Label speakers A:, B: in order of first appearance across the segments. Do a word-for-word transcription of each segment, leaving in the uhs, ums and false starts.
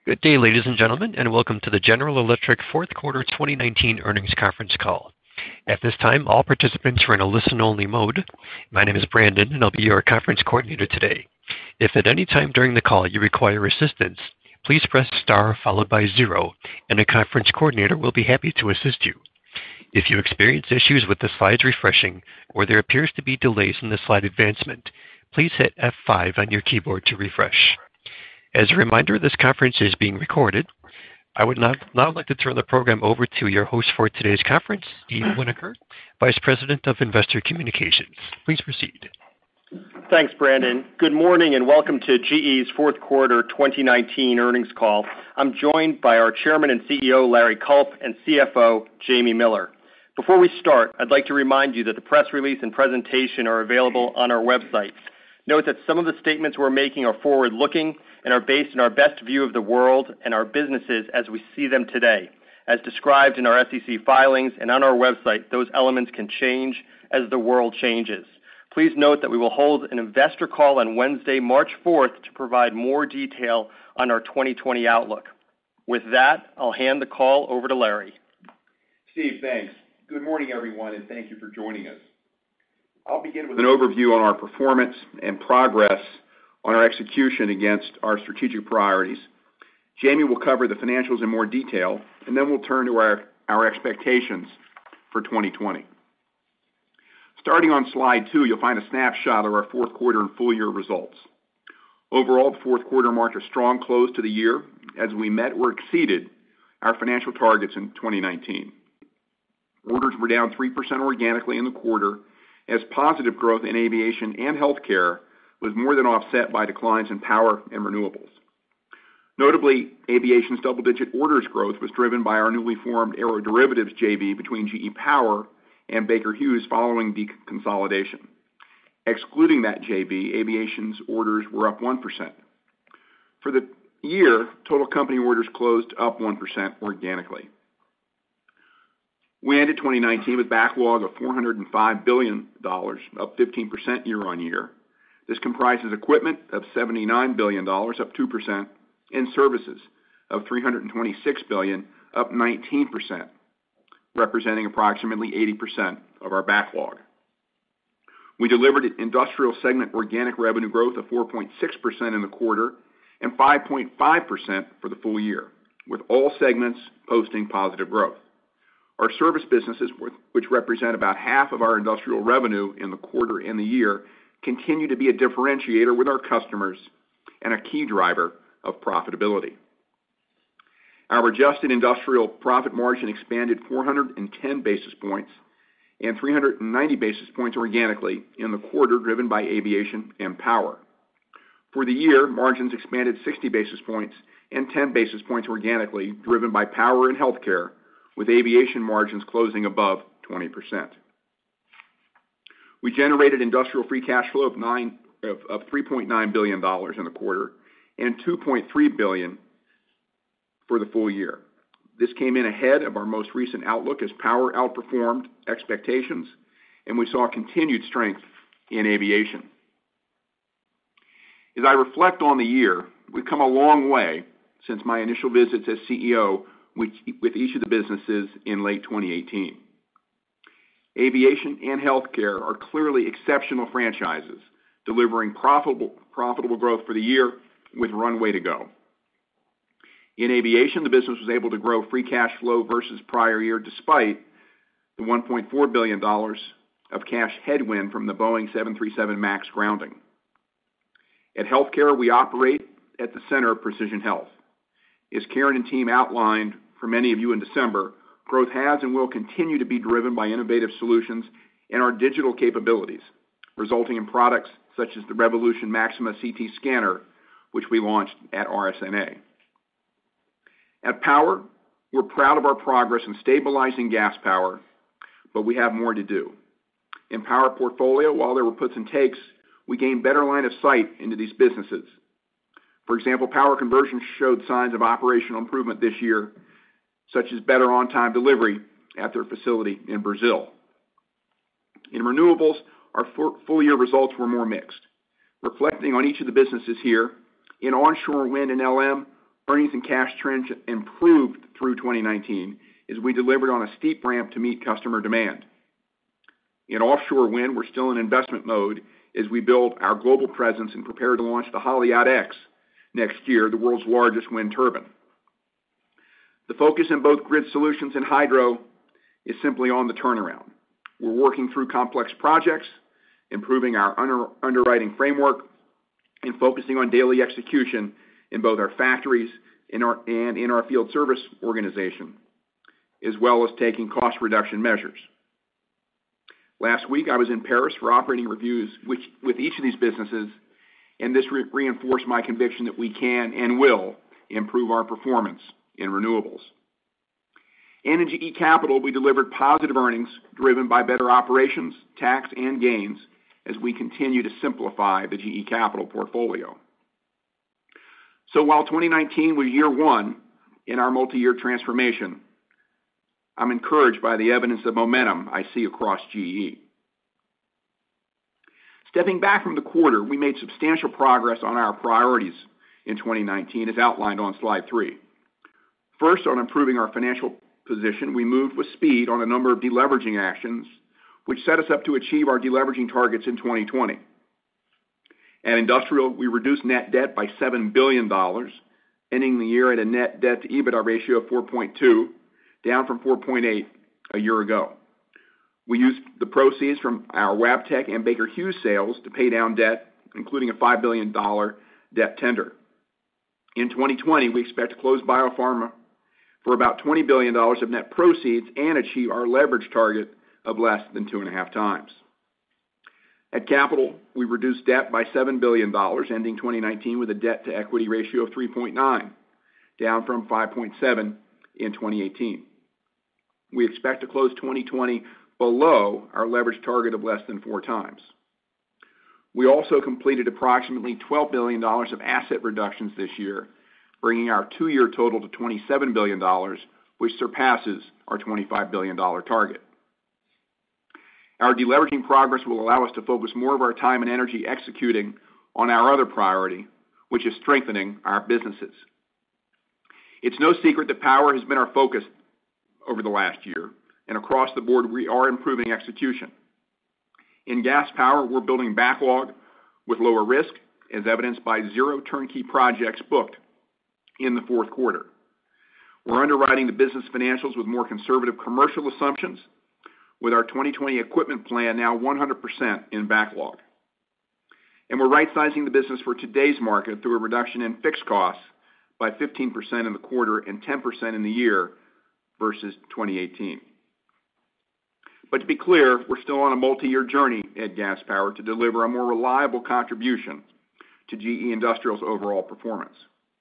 A: Good day, ladies and gentlemen, and welcome to the General Electric fourth quarter twenty nineteen earnings conference call. At this time, all participants are in a listen-only mode. My name is Brandon, and I'll be your conference coordinator today. If at any time during the call you require assistance, please press star followed by zero, and a conference coordinator will be happy to assist you. If you experience issues with the slides refreshing, or there appears to be delays in the slide advancement, please hit F five on your keyboard to refresh. As a reminder, this conference is being recorded. I would now, now like to turn the program over to your host for today's conference, Steve Winokur, Vice President of Investor Communications. Please proceed.
B: Thanks, Brandon. Good morning and welcome to G E's fourth quarter twenty nineteen earnings call. I'm joined by our Chairman and C E O, Larry Culp, and C F O, Jamie Miller. Before we start, I'd like to remind you that the press release and presentation are available on our website. Note that some of the statements we're making are forward-looking and are based on our best view of the world and our businesses as we see them today. As described in our S E C filings and on our website, those elements can change as the world changes. Please note that we will hold an investor call on Wednesday, March fourth, to provide more detail on our twenty twenty outlook. With that, I'll hand the call over to Larry.
C: Steve, thanks. Good morning, everyone, and thank you for joining us. I'll begin with an overview on our performance and progress on our execution against our strategic priorities. Jamie will cover the financials in more detail, and then we'll turn to our, our expectations for twenty twenty. Starting on slide two, you'll find a snapshot of our fourth quarter and full year results. Overall, the fourth quarter marked a strong close to the year as we met or exceeded our financial targets in twenty nineteen. Orders were down three percent organically in the quarter, as positive growth in aviation and healthcare was more than offset by declines in power and renewables. Notably, aviation's double-digit orders growth was driven by our newly formed aeroderivatives J V between G E Power and Baker Hughes following deconsolidation. Excluding that J V, aviation's orders were up one percent. For the year, total company orders closed up one percent organically. We ended twenty nineteen with backlog of four hundred five billion dollars, up fifteen percent year on year. This comprises equipment of seventy-nine billion dollars, up two percent, and services of three hundred twenty-six billion dollars, up nineteen percent, representing approximately eighty percent of our backlog. We delivered industrial segment organic revenue growth of four point six percent in the quarter and five point five percent for the full year, with all segments posting positive growth. Our service businesses, which represent about half of our industrial revenue in the quarter and the year, continue to be a differentiator with our customers and a key driver of profitability. Our adjusted industrial profit margin expanded four hundred ten basis points and three hundred ninety basis points organically in the quarter, driven by aviation and power. For the year, margins expanded sixty basis points and ten basis points organically, driven by power and healthcare, with aviation margins closing above twenty percent. We generated industrial free cash flow of, nine, of, of three point nine billion dollars in the quarter and two point three billion dollars for the full year. This came in ahead of our most recent outlook as power outperformed expectations, and we saw continued strength in aviation. As I reflect on the year, we've come a long way since my initial visits as C E O with, with each of the businesses in late twenty eighteen. Aviation and healthcare are clearly exceptional franchises, delivering profitable, profitable growth for the year with runway to go. In aviation, the business was able to grow free cash flow versus prior year despite the one point four billion dollars of cash headwind from the Boeing seven thirty-seven MAX grounding. At healthcare, we operate at the center of precision health. As Karen and team outlined for many of you in December, growth has and will continue to be driven by innovative solutions and our digital capabilities, resulting in products such as the Revolution Maxima C T scanner, which we launched at R S N A. At Power, we're proud of our progress in stabilizing gas power, but we have more to do. In Power portfolio, while there were puts and takes, we gained better line of sight into these businesses. For example, power conversion showed signs of operational improvement this year, such as better on-time delivery at their facility in Brazil. In renewables, our full-year results were more mixed. Reflecting on each of the businesses here, in onshore wind and L M, earnings and cash trends improved through twenty nineteen as we delivered on a steep ramp to meet customer demand. In offshore wind, we're still in investment mode as we build our global presence and prepare to launch the Haliade-X next year, the world's largest wind turbine. The focus in both Grid Solutions and Hydro is simply on the turnaround. We're working through complex projects, improving our under, underwriting framework, and focusing on daily execution in both our factories in our, and in our field service organization, as well as taking cost reduction measures. Last week, I was in Paris for operating reviews which, with each of these businesses, and this re- reinforced my conviction that we can and will improve our performance in renewables. And in G E Capital, we delivered positive earnings driven by better operations, tax, and gains as we continue to simplify the G E Capital portfolio. So while twenty nineteen was year one in our multi-year transformation, I'm encouraged by the evidence of momentum I see across G E. Stepping back from the quarter, we made substantial progress on our priorities in twenty nineteen, as outlined on slide three. First, on improving our financial position, we moved with speed on a number of deleveraging actions, which set us up to achieve our deleveraging targets in twenty twenty. At Industrial, we reduced net debt by seven billion dollars, ending the year at a net debt to EBITDA ratio of four point two, down from four point eight a year ago. We used the proceeds from our Wabtec and Baker Hughes sales to pay down debt, including a five billion dollars debt tender. In twenty twenty, we expect to close BioPharma for about twenty billion dollars of net proceeds and achieve our leverage target of less than two and a half times. At Capital, we reduced debt by seven billion dollars, ending twenty nineteen with a debt-to-equity ratio of three point nine, down from five point seven in twenty eighteen. We expect to close twenty twenty below our leverage target of less than four times. We also completed approximately twelve billion dollars of asset reductions this year, bringing our two-year total to twenty-seven billion dollars, which surpasses our twenty-five billion dollars target. Our deleveraging progress will allow us to focus more of our time and energy executing on our other priority, which is strengthening our businesses. It's no secret that power has been our focus over the last year, and across the board we are improving execution. In gas power, we're building backlog with lower risk, as evidenced by zero turnkey projects booked in the fourth quarter. We're underwriting the business financials with more conservative commercial assumptions, with our twenty twenty equipment plan now one hundred percent in backlog. And we're right-sizing the business for today's market through a reduction in fixed costs by fifteen percent in the quarter and ten percent in the year versus twenty eighteen. But to be clear, we're still on a multi-year journey at Gas Power to deliver a more reliable contribution to G E Industrial's overall performance.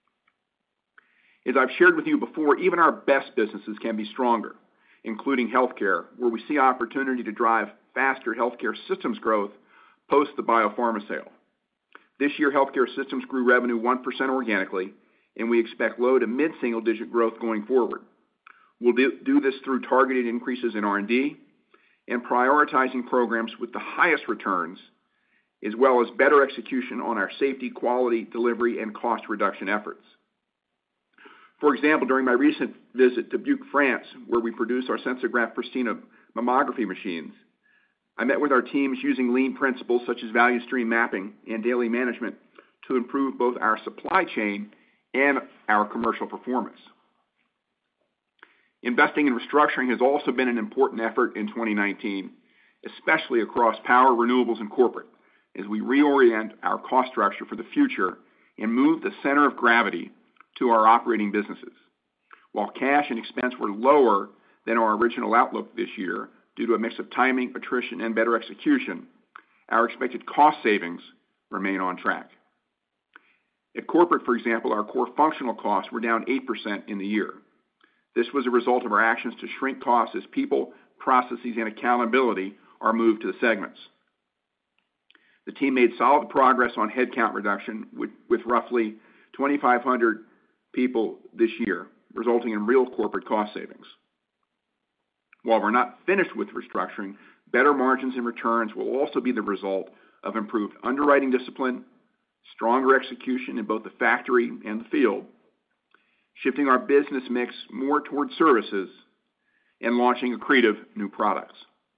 C: As I've shared with you before, even our best businesses can be stronger, including healthcare, where we see opportunity to drive faster healthcare systems growth post the BioPharma sale. This year, healthcare systems grew revenue one percent organically, and we expect low to mid-single digit growth going forward. We'll do, do this through targeted increases in R and D and prioritizing programs with the highest returns, as well as better execution on our safety, quality, delivery, and cost reduction efforts. For example, during my recent visit to Buc, France, where we produce our Sensograph Pristina mammography machines, I met with our teams using lean principles such as value stream mapping and daily management to improve both our supply chain and our commercial performance. Investing in restructuring has also been an important effort in twenty nineteen, especially across power, renewables, and corporate, as we reorient our cost structure for the future and move the center of gravity to our operating businesses. While cash and expense were lower than our original outlook this year due to a mix of timing, attrition, and better execution, our expected cost savings remain on track. At corporate, for example, our core functional costs were down eight percent in the year. This was a result of our actions to shrink costs as people, processes, and accountability are moved to the segments. The team made solid progress on headcount reduction with, with roughly twenty-five hundred people this year, resulting in real corporate cost savings. While we're not finished with restructuring, better margins and returns will also be the result of improved underwriting discipline, stronger execution in both the factory and the field, shifting our business mix more towards services, and launching accretive new products.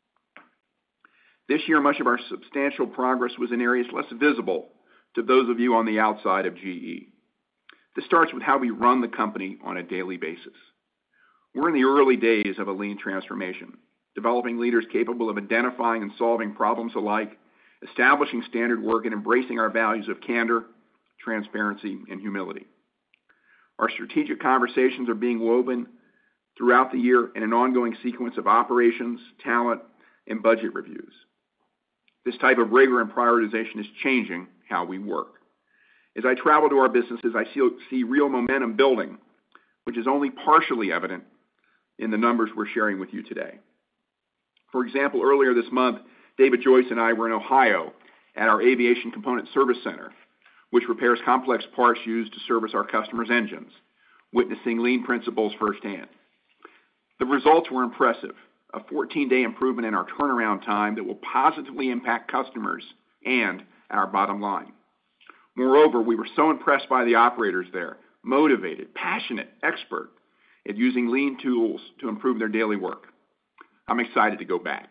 C: This year, much of our substantial progress was in areas less visible to those of you on the outside of G E. This starts with how we run the company on a daily basis. We're in the early days of a lean transformation, developing leaders capable of identifying and solving problems alike, establishing standard work, and embracing our values of candor, transparency, and humility. Our strategic conversations are being woven throughout the year in an ongoing sequence of operations, talent, and budget reviews. This type of rigor and prioritization is changing how we work. As I travel to our businesses, I see, see real momentum building, which is only partially evident in the numbers we're sharing with you today. For example, earlier this month, David Joyce and I were in Ohio at our Aviation Component Service Center, which repairs complex parts used to service our customers' engines, witnessing lean principles firsthand. The results were impressive, a fourteen-day improvement in our turnaround time that will positively impact customers and our bottom line. Moreover, we were so impressed by the operators there, motivated, passionate, expert at using lean tools to improve their daily work. I'm excited to go back.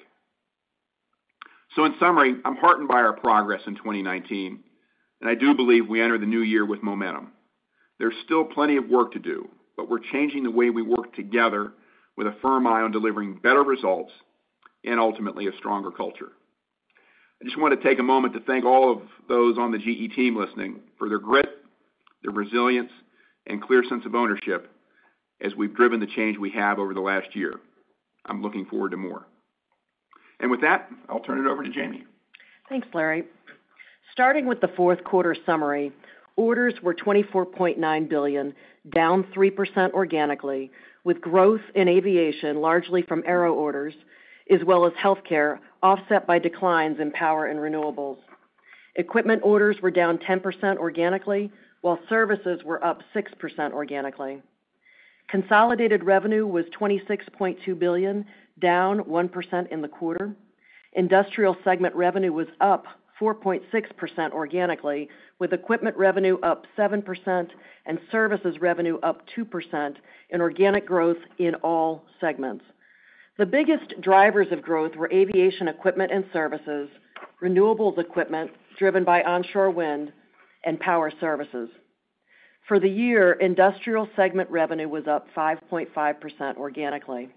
C: So in summary, I'm heartened by our progress in twenty nineteen, and I do believe we enter the new year with momentum. There's still plenty of work to do, but we're changing the way we work together with a firm eye on delivering better results and ultimately a stronger culture. I just want to take a moment to thank all of those on the G E team listening for their grit, their resilience, and clear sense of ownership as we've driven the change we have over the last year. I'm looking forward to more. And with that, I'll turn it over to Jamie.
D: Thanks, Larry. Starting with the fourth quarter summary, orders were twenty-four point nine billion dollars, down three percent organically, with growth in aviation largely from aero orders, as well as healthcare, offset by declines in power and renewables. Equipment orders were down ten percent organically, while services were up six percent organically. Consolidated revenue was twenty-six point two billion dollars, down one percent in the quarter. Industrial segment revenue was up four point six percent organically, with equipment revenue up seven percent and services revenue up two percent in organic growth in all segments. The biggest drivers of growth were aviation equipment and services, renewables equipment driven by onshore wind, and power services. For the year, industrial segment revenue was up five point five percent organically.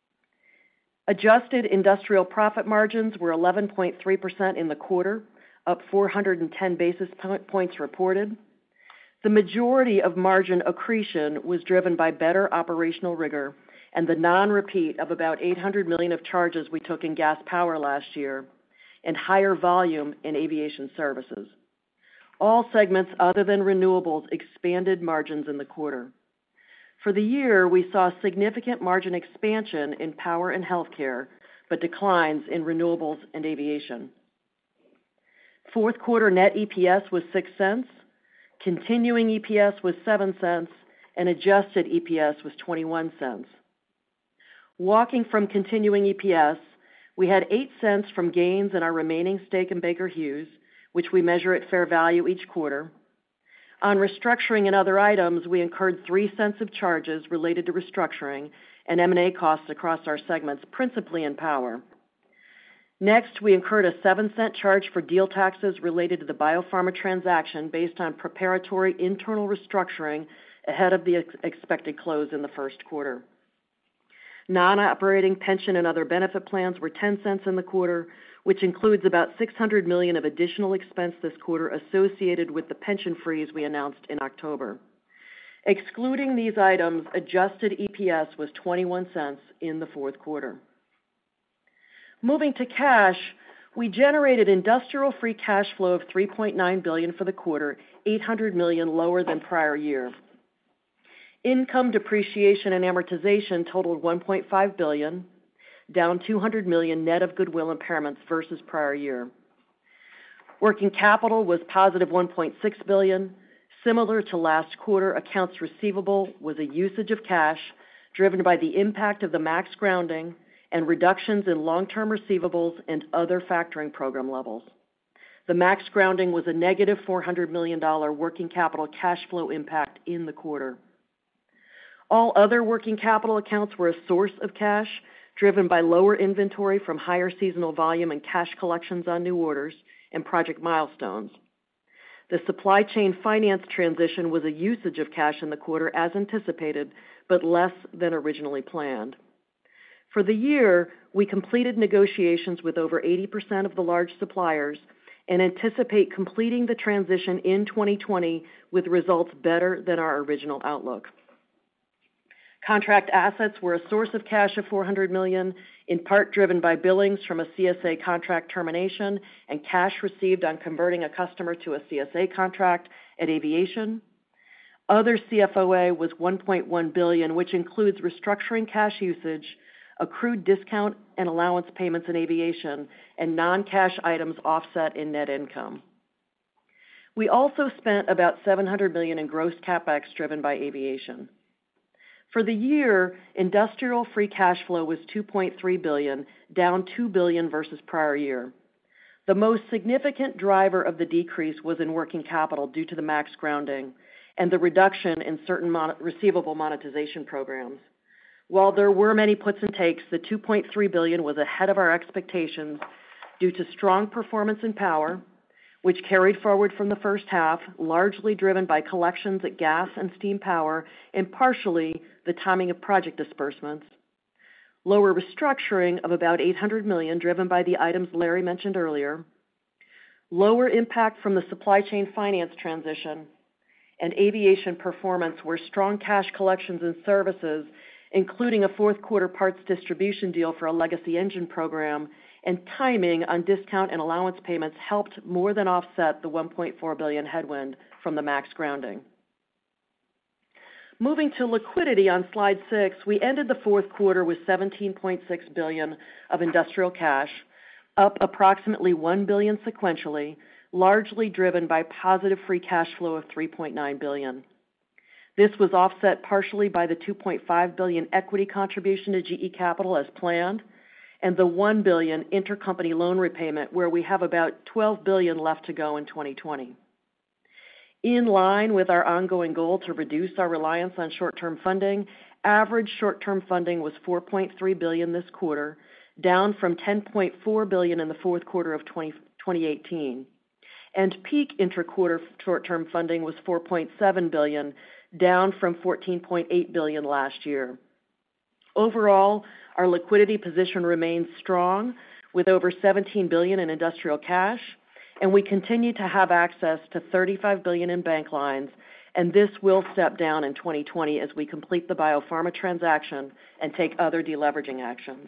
D: Adjusted industrial profit margins were eleven point three percent in the quarter, up four hundred ten basis points reported. The majority of margin accretion was driven by better operational rigor and the non-repeat of about eight hundred million dollars of charges we took in gas power last year, and higher volume in aviation services. All segments other than renewables expanded margins in the quarter. For the year, we saw significant margin expansion in power and healthcare, but declines in renewables and aviation. Fourth quarter net E P S was six cents, continuing E P S was seven cents, and adjusted E P S was twenty-one cents. Walking from continuing E P S, we had eight cents from gains in our remaining stake in Baker Hughes, which we measure at fair value each quarter. On restructuring and other items, we incurred three cents of charges related to restructuring and M and A costs across our segments, principally in power. Next, we incurred a seven cent charge for deal taxes related to the biopharma transaction based on preparatory internal restructuring ahead of the ex- expected close in the first quarter. Non-operating pension and other benefit plans were ten cents in the quarter, which includes about six hundred million dollars of additional expense this quarter associated with the pension freeze we announced in October. Excluding these items, adjusted E P S was twenty-one cents in the fourth quarter. Moving to cash, we generated industrial free cash flow of three point nine billion dollars for the quarter, eight hundred million dollars lower than prior year. Income depreciation and amortization totaled one point five billion dollars, down two hundred million dollars net of goodwill impairments versus prior year. Working capital was positive one point six billion dollars. Similar to last quarter, accounts receivable was a usage of cash driven by the impact of the MAX grounding and reductions in long-term receivables and other factoring program levels. The MAX grounding was a negative four hundred million dollars working capital cash flow impact in the quarter. All other working capital accounts were a source of cash, driven by lower inventory from higher seasonal volume and cash collections on new orders and project milestones. The supply chain finance transition was a usage of cash in the quarter as anticipated, but less than originally planned. For the year, we completed negotiations with over eighty percent of the large suppliers and anticipate completing the transition in twenty twenty with results better than our original outlook. Contract assets were a source of cash of four hundred million dollars, in part driven by billings from a C S A contract termination and cash received on converting a customer to a C S A contract at Aviation. Other C F O A was one point one billion dollars, which includes restructuring cash usage, accrued discount and allowance payments in Aviation, and non-cash items offset in net income. We also spent about seven hundred million dollars in gross CapEx driven by Aviation. For the year, industrial free cash flow was two point three billion dollars, down two billion dollars versus prior year. The most significant driver of the decrease was in working capital due to the MAX grounding and the reduction in certain mon- receivable monetization programs. While there were many puts and takes, the two point three billion dollars was ahead of our expectations due to strong performance in power, which carried forward from the first half, largely driven by collections at gas and steam power, and partially the timing of project disbursements. Lower restructuring of about eight hundred million dollars, driven by the items Larry mentioned earlier. Lower impact from the supply chain finance transition, and Aviation performance where strong cash collections and services, including a fourth quarter parts distribution deal for a legacy engine program, and timing on discount and allowance payments helped more than offset the one point four billion dollars headwind from the MAX grounding. Moving to liquidity on slide six, we ended the fourth quarter with seventeen point six billion dollars of industrial cash, up approximately one billion dollars sequentially, largely driven by positive free cash flow of three point nine billion dollars. This was offset partially by the two point five billion dollars equity contribution to G E Capital as planned, and the one billion dollars intercompany loan repayment, where we have about twelve billion dollars left to go in twenty twenty. In line with our ongoing goal to reduce our reliance on short-term funding, average short-term funding was four point three billion dollars this quarter, down from ten point four billion dollars in the fourth quarter of twenty eighteen. And peak intra-quarter short-term funding was four point seven billion dollars, down from fourteen point eight billion dollars last year. Overall, our liquidity position remains strong, with over seventeen billion dollars in industrial cash, and we continue to have access to thirty-five billion dollars in bank lines, and this will step down in twenty twenty as we complete the biopharma transaction and take other deleveraging actions.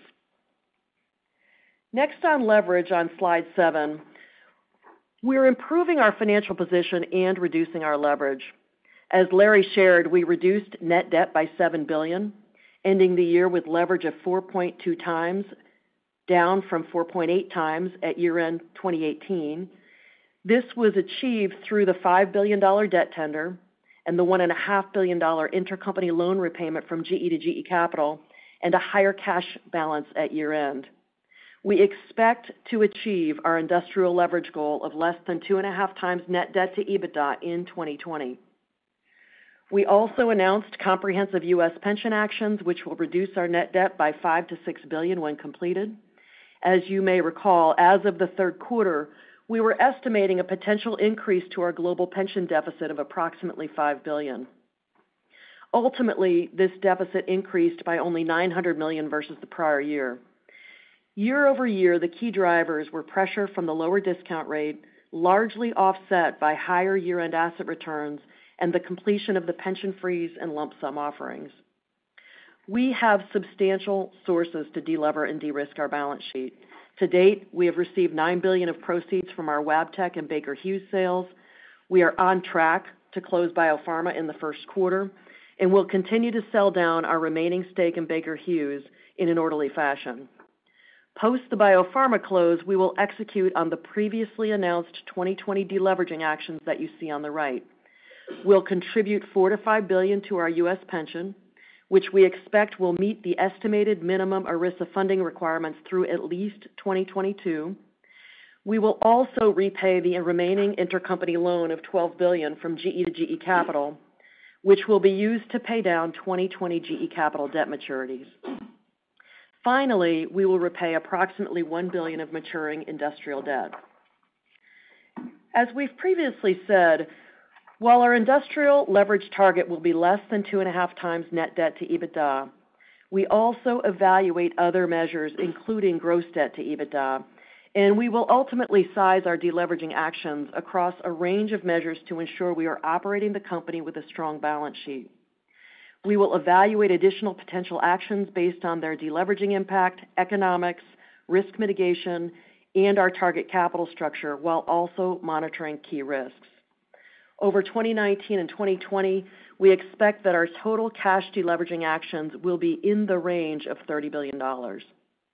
D: Next on leverage on slide seven, we're improving our financial position and reducing our leverage. As Larry shared, we reduced net debt by seven billion dollars, ending the year with leverage of four point two times, down from four point eight times at year-end twenty eighteen. This was achieved through the five billion dollars debt tender and the one point five billion dollars intercompany loan repayment from G E to G E Capital, and a higher cash balance at year-end. We expect to achieve our industrial leverage goal of less than two point five times net debt to EBITDA in twenty twenty. We also announced comprehensive U S pension actions, which will reduce our net debt by five to six billion dollars when completed. As you may recall, as of the third quarter, we were estimating a potential increase to our global pension deficit of approximately five billion dollars. Ultimately, this deficit increased by only nine hundred million dollars versus the prior year. Year over year, the key drivers were pressure from the lower discount rate, largely offset by higher year-end asset returns and the completion of the pension freeze and lump sum offerings. We have substantial sources to delever and de-risk our balance sheet. To date, we have received nine billion dollars of proceeds from our Wabtec and Baker Hughes sales. We are on track to close biopharma in the first quarter, and we'll continue to sell down our remaining stake in Baker Hughes in an orderly fashion. Post the biopharma close, we will execute on the previously announced twenty twenty deleveraging actions that you see on the right. We'll contribute four to five billion dollars to our U S pension, which we expect will meet the estimated minimum ERISA funding requirements through at least twenty twenty-two. We will also repay the remaining intercompany loan of twelve billion dollars from G E to G E Capital. which will be used to pay down twenty twenty G E Capital debt maturities. Finally, we will repay approximately one billion dollars of maturing industrial debt. As we've previously said, while our industrial leverage target will be less than two and a half times net debt to EBITDA, we also evaluate other measures, including gross debt to EBITDA, and we will ultimately size our deleveraging actions across a range of measures to ensure we are operating the company with a strong balance sheet. We will evaluate additional potential actions based on their deleveraging impact, economics, risk mitigation, and our target capital structure, while also monitoring key risks. Over twenty nineteen and twenty twenty, we expect that our total cash deleveraging actions will be in the range of thirty billion dollars.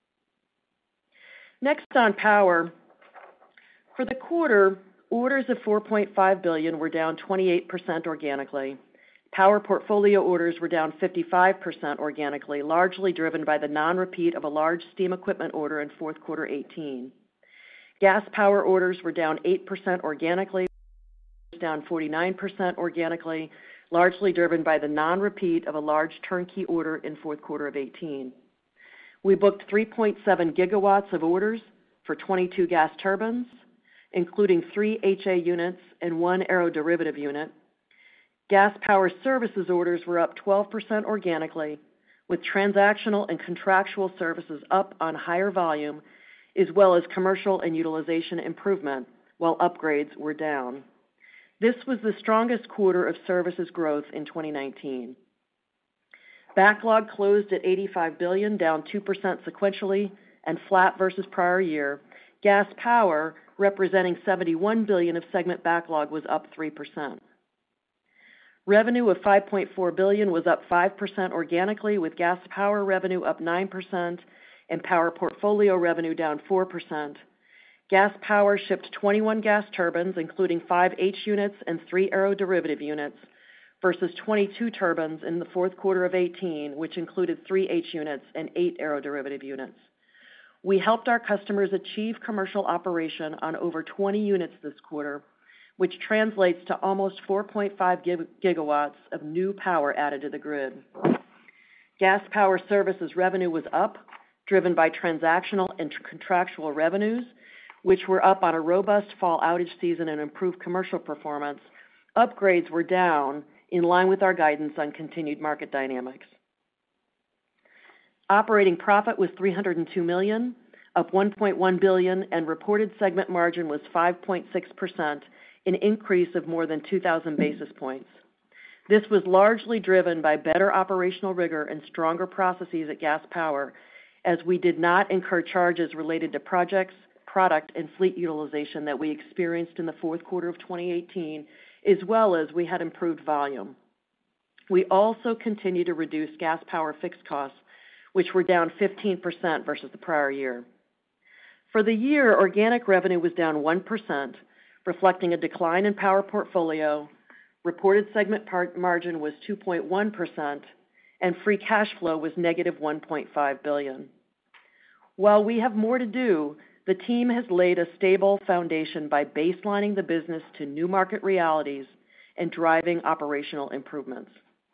D: Next on power. For the quarter, orders of four point five billion dollars were down twenty-eight percent organically. Power portfolio orders were down fifty-five percent organically, largely driven by the non-repeat of a large steam equipment order in fourth quarter eighteen. Gas power orders were down eight percent organically, down forty-nine percent organically, largely driven by the non-repeat of a large turnkey order in fourth quarter of eighteen. We booked three point seven gigawatts of orders for twenty-two gas turbines, including three H A units and one aeroderivative unit. Gas power services orders were up twelve percent organically, with transactional and contractual services up on higher volume, as well as commercial and utilization improvement, while upgrades were down. This was the strongest quarter of services growth in twenty nineteen. Backlog closed at eighty-five billion dollars, down two percent sequentially and flat versus prior year. Gas power, representing seventy-one billion dollars of segment backlog, was up three percent. Revenue of five point four billion dollars was up five percent organically, with gas power revenue up nine percent and power portfolio revenue down four percent. Gas power shipped twenty-one gas turbines, including five H units and three aeroderivative units, versus twenty-two turbines in the fourth quarter of eighteen, which included three H units and eight aeroderivative units. We helped our customers achieve commercial operation on over twenty units this quarter, which translates to almost four point five gigawatts of new power added to the grid. Gas power services revenue was up, driven by transactional and contractual revenues, which were up on a robust fall outage season and improved commercial performance. Upgrades were down, in line with our guidance on continued market dynamics. Operating profit was three hundred two million dollars, up one point one billion dollars, and reported segment margin was five point six percent, an increase of more than two thousand basis points. This was largely driven by better operational rigor and stronger processes at gas power, as we did not incur charges related to projects, product, and fleet utilization that we experienced in the fourth quarter of twenty eighteen, as well as we had improved volume. We also continue to reduce gas power fixed costs, which were down fifteen percent versus the prior year. For the year, organic revenue was down one percent, reflecting a decline in power portfolio. Reported segment part margin was two point one percent, and free cash flow was negative one point five billion dollars. While we have more to do, the team has laid a stable foundation by baselining the business to new market realities and driving operational improvements.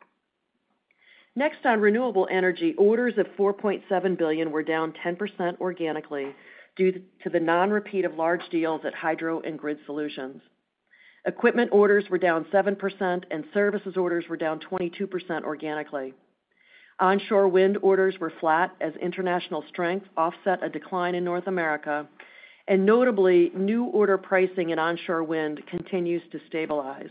D: Next, on renewable energy, orders of four point seven billion dollars were down ten percent organically due to the non-repeat of large deals at Hydro and Grid Solutions. Equipment orders were down seven percent, and services orders were down twenty-two percent organically. Onshore wind orders were flat as international strength offset a decline in North America, and notably, new order pricing in onshore wind continues to stabilize.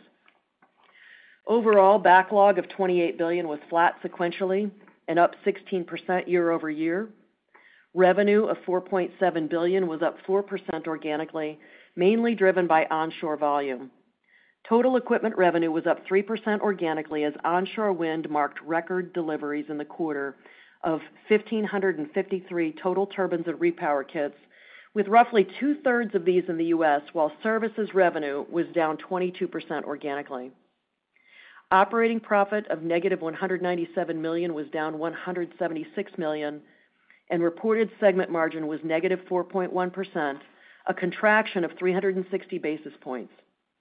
D: Overall, backlog of twenty-eight billion dollars was flat sequentially and up sixteen percent year over year. Revenue of four point seven billion dollars was up four percent organically, mainly driven by onshore volume. Total equipment revenue was up three percent organically as onshore wind marked record deliveries in the quarter of one thousand five hundred fifty-three total turbines and repower kits, with roughly two-thirds of these in the U S, while services revenue was down twenty-two percent organically. Operating profit of negative one hundred ninety-seven million dollars was down one hundred seventy-six million dollars, and reported segment margin was negative four point one percent, a contraction of three hundred sixty basis points.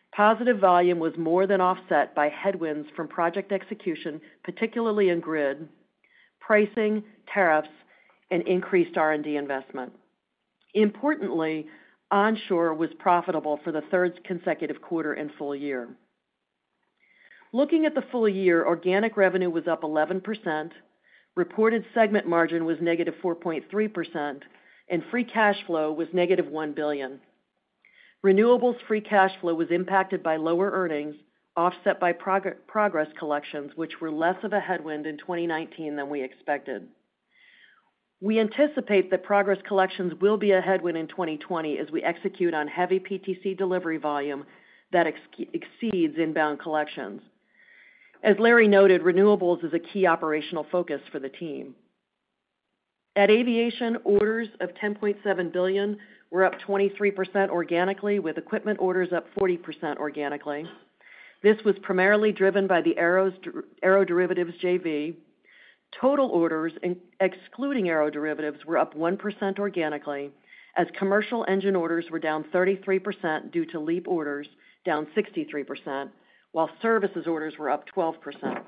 D: Positive volume was more than offset by headwinds from project execution, particularly in grid, pricing, tariffs, and increased R and D investment. Importantly, onshore was profitable for the third consecutive quarter and full year. Looking at the full year, organic revenue was up eleven percent, reported segment margin was negative four point three percent, and free cash flow was negative one billion dollars. Renewables free cash flow was impacted by lower earnings, offset by prog- progress collections, which were less of a headwind in twenty nineteen than we expected. We anticipate that progress collections will be a headwind in twenty twenty as we execute on heavy P T C delivery volume that ex- exceeds inbound collections. As Larry noted, renewables is a key operational focus for the team. At Aviation, orders of ten point seven billion dollars were up twenty-three percent organically, with equipment orders up forty percent organically. This was primarily driven by the Aeros, Aeroderivatives J V. Total orders, in, excluding Aeroderivatives, were up one percent organically, as commercial engine orders were down thirty-three percent due to LEAP orders, down sixty-three percent, while services orders were up twelve percent.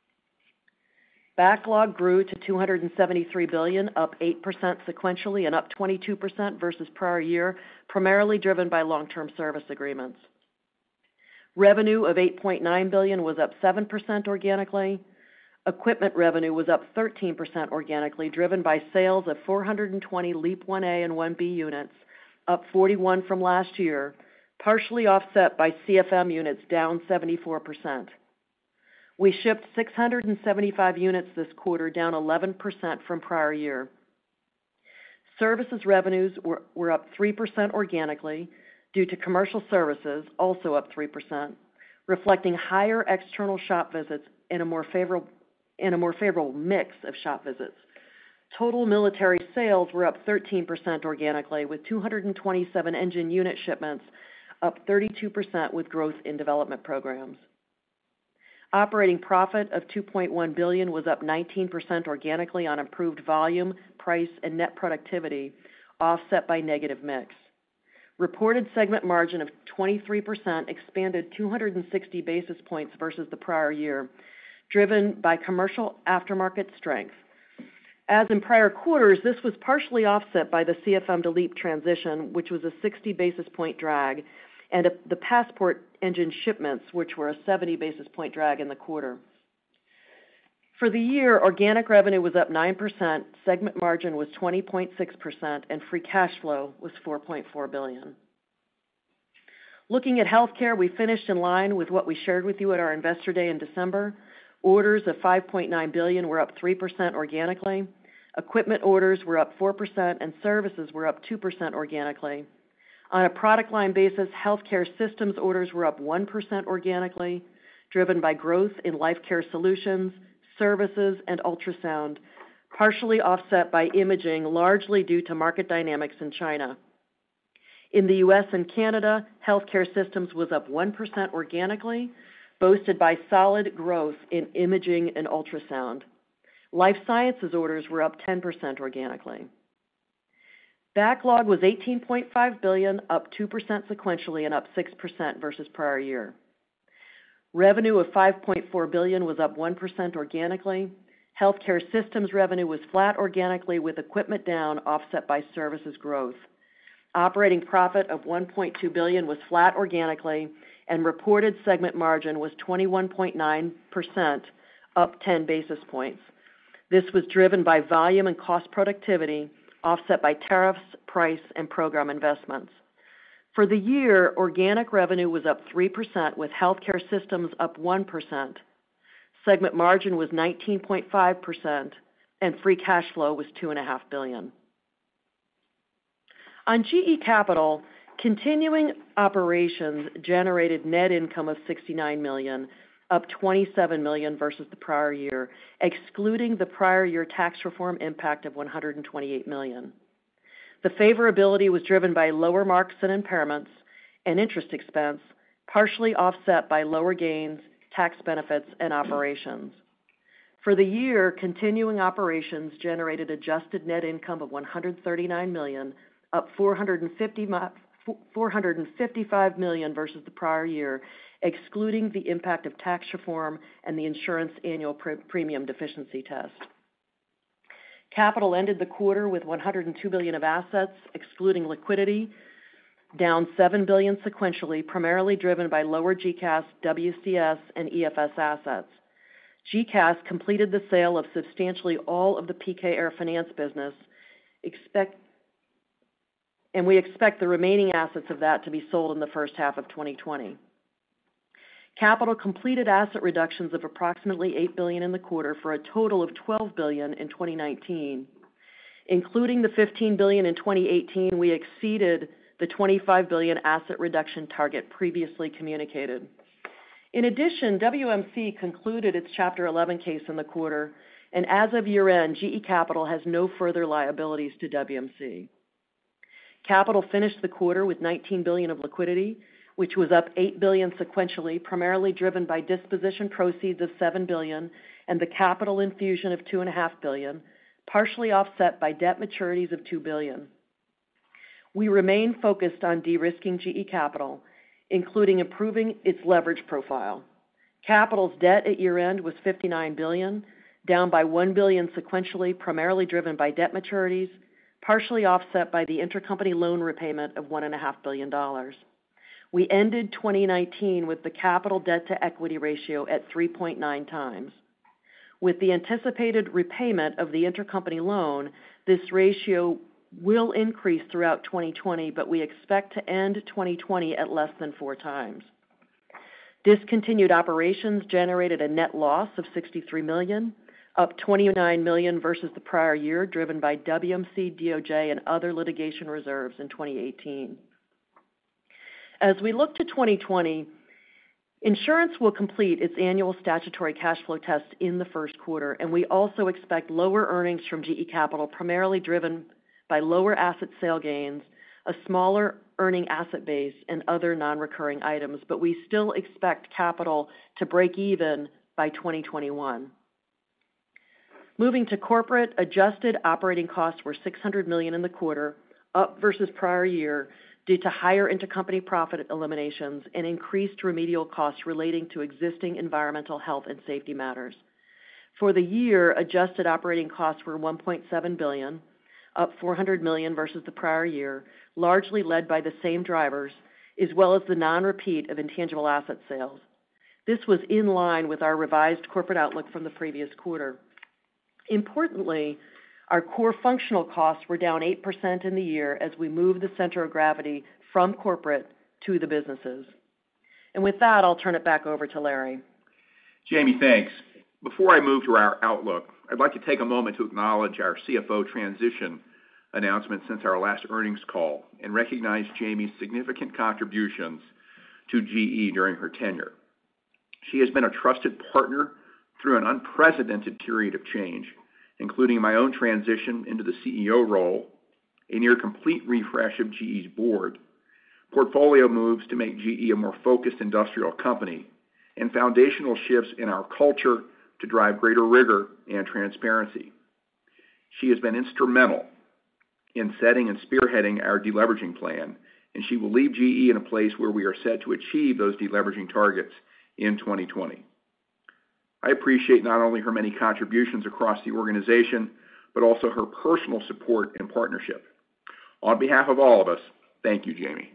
D: Backlog grew to two hundred seventy-three billion dollars, up eight percent sequentially and up twenty-two percent versus prior year, primarily driven by long-term service agreements. Revenue of eight point nine billion dollars was up seven percent organically. Equipment revenue was up thirteen percent organically, driven by sales of four hundred twenty LEAP one A and one B units, up forty-one from last year, partially offset by C F M units down seventy-four percent. We shipped six hundred seventy-five units this quarter, down eleven percent from prior year. Services revenues were, were up three percent organically due to commercial services, also up three percent, reflecting higher external shop visits and a more favorable, and a more favorable mix of shop visits. Total military sales were up thirteen percent organically, with two hundred twenty-seven engine unit shipments, up thirty-two percent with growth in development programs. Operating profit of two point one billion dollars was up nineteen percent organically on improved volume, price, and net productivity, offset by negative mix. Reported segment margin of twenty-three percent expanded two hundred sixty basis points versus the prior year, driven by commercial aftermarket strength. As in prior quarters, this was partially offset by the C F M to LEAP transition, which was a sixty basis point drag, and a, the Passport engine shipments, which were a seventy basis point drag in the quarter. For the year, organic revenue was up nine percent, segment margin was twenty point six percent, and free cash flow was four point four billion dollars. Looking at healthcare, we finished in line with what we shared with you at our Investor Day in December. Orders of five point nine billion dollars were up three percent organically. Equipment orders were up four percent, and services were up two percent organically. On a product line basis, healthcare systems orders were up one percent organically, driven by growth in life care solutions, services, and ultrasound, partially offset by imaging, largely due to market dynamics in China. In the U S and Canada, healthcare systems was up one percent organically, boosted by solid growth in imaging and ultrasound. Life sciences orders were up ten percent organically. Backlog was eighteen point five billion dollars, up two percent sequentially and up six percent versus prior year. Revenue of five point four billion dollars was up one percent organically. Healthcare systems revenue was flat organically, with equipment down, offset by services growth. Operating profit of one point two billion dollars was flat organically, and reported segment margin was twenty-one point nine percent, up ten basis points. This was driven by volume and cost productivity, offset by tariffs, price, and program investments. For the year, organic revenue was up three percent, with healthcare systems up one percent. Segment margin was nineteen point five percent, and free cash flow was two point five billion dollars. On G E Capital, continuing operations generated net income of sixty-nine million dollars, up twenty-seven million dollars versus the prior year, excluding the prior year tax reform impact of one hundred twenty-eight million dollars. The favorability was driven by lower marks and impairments and interest expense, partially offset by lower gains, tax benefits, and operations. For the year, continuing operations generated adjusted net income of one hundred thirty-nine million dollars, up four hundred four hundred fifty-five million dollars versus the prior year, excluding the impact of tax reform and the insurance annual pre- premium deficiency test. Capital ended the quarter with one hundred two billion dollars of assets, excluding liquidity, down seven billion dollars sequentially, primarily driven by lower G C A S, W C S, and E F S assets. G C A S completed the sale of substantially all of the P K Air Finance business, expect, and we expect the remaining assets of that to be sold in the first half of twenty twenty. Capital completed asset reductions of approximately eight billion dollars in the quarter for a total of twelve billion dollars in twenty nineteen. Including the fifteen billion dollars in twenty eighteen, we exceeded the twenty-five billion dollars asset reduction target previously communicated. In addition, W M C concluded its Chapter eleven case in the quarter, and as of year-end, G E Capital has no further liabilities to W M C. Capital finished the quarter with nineteen billion dollars of liquidity, which was up eight billion dollars sequentially, primarily driven by disposition proceeds of seven billion dollars and the capital infusion of two point five billion dollars, partially offset by debt maturities of two billion dollars. We remain focused on de-risking G E Capital, including improving its leverage profile. Capital's debt at year-end was fifty-nine billion dollars, down by one billion dollars sequentially, primarily driven by debt maturities, partially offset by the intercompany loan repayment of one point five billion dollars. We ended twenty nineteen with the capital debt-to-equity ratio at three point nine times. With the anticipated repayment of the intercompany loan, this ratio will increase throughout twenty twenty, but we expect to end twenty twenty at less than four times. Discontinued operations generated a net loss of sixty-three million dollars, up twenty-nine million dollars versus the prior year, driven by W M C, D O J, and other litigation reserves in twenty eighteen. As we look to twenty twenty, insurance will complete its annual statutory cash flow test in the first quarter, and we also expect lower earnings from G E Capital, primarily driven by lower asset sale gains, a smaller earning asset base, and other non-recurring items, but we still expect capital to break even by twenty twenty-one. Moving to corporate, adjusted operating costs were six hundred million dollars in the quarter, up versus prior year due to higher intercompany profit eliminations and increased remedial costs relating to existing environmental health and safety matters. For the year, adjusted operating costs were one point seven billion dollars, up four hundred million dollars versus the prior year, largely led by the same drivers, as well as the non-repeat of intangible asset sales. This was in line with our revised corporate outlook from the previous quarter. Importantly, our core functional costs were down eight percent in the year as we moved the center of gravity from corporate to the businesses. And with that, I'll turn it back over to Larry.
C: Jamie, thanks. Before I move to our outlook, I'd like to take a moment to acknowledge our C F O transition announcement since our last earnings call and recognize Jamie's significant contributions to G E during her tenure. She has been a trusted partner through an unprecedented period of change, including my own transition into the C E O role, a near complete refresh of G E's board, portfolio moves to make G E a more focused industrial company, and foundational shifts in our culture to drive greater rigor and transparency. She has been instrumental in setting and spearheading our deleveraging plan, and she will leave G E in a place where we are set to achieve those deleveraging targets in twenty twenty. I appreciate not only her many contributions across the organization, but also her personal support and partnership. On behalf of all of us, thank you, Jamie.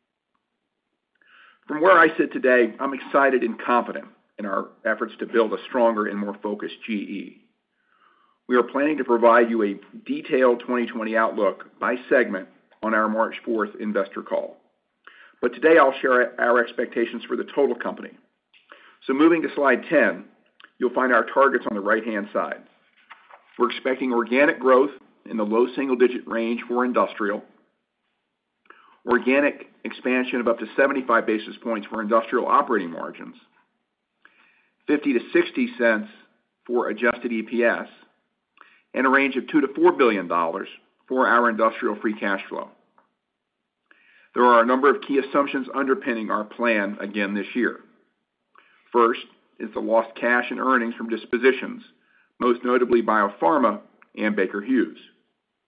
C: From where I sit today, I'm excited and confident in our efforts to build a stronger and more focused G E. We are planning to provide you a detailed twenty twenty outlook by segment on our March fourth investor call. But today I'll share our expectations for the total company. So moving to slide ten, you'll find our targets on the right-hand side. We're expecting organic growth in the low single-digit range for industrial, organic expansion of up to seventy-five basis points for industrial operating margins, fifty to sixty cents for adjusted E P S, and a range of two to four billion dollars for our industrial free cash flow. There are a number of key assumptions underpinning our plan again this year. First is the lost cash and earnings from dispositions, most notably Biopharma and Baker Hughes.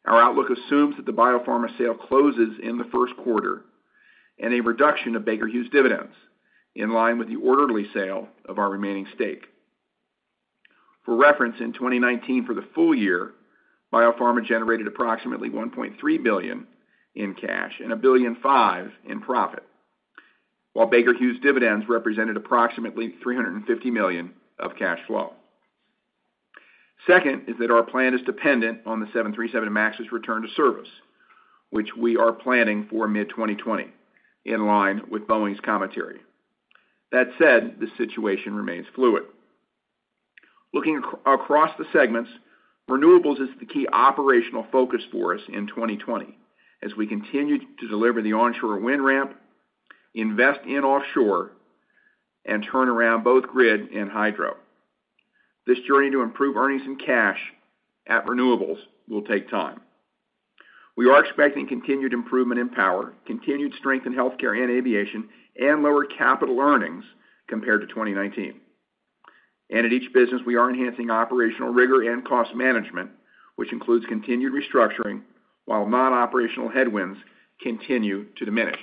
C: Our outlook assumes that the biopharma sale closes in the first quarter and a reduction of Baker Hughes dividends, in line with the orderly sale of our remaining stake. For reference, in twenty nineteen for the full year, biopharma generated approximately one point three billion dollars in cash and one billion five dollars in profit, while Baker Hughes dividends represented approximately three hundred fifty million dollars of cash flow. Second is that our plan is dependent on the seven thirty-seven MAX's return to service, which we are planning for mid twenty twenty, in line with Boeing's commentary. That said, the situation remains fluid. Looking ac- across the segments, renewables is the key operational focus for us in twenty twenty, as we continue to deliver the onshore wind ramp, invest in offshore, and turn around both grid and hydro. This journey to improve earnings and cash at renewables will take time. We are expecting continued improvement in power, continued strength in healthcare and aviation, and lower capital earnings compared to twenty nineteen. And at each business, we are enhancing operational rigor and cost management, which includes continued restructuring, while non-operational headwinds continue to diminish.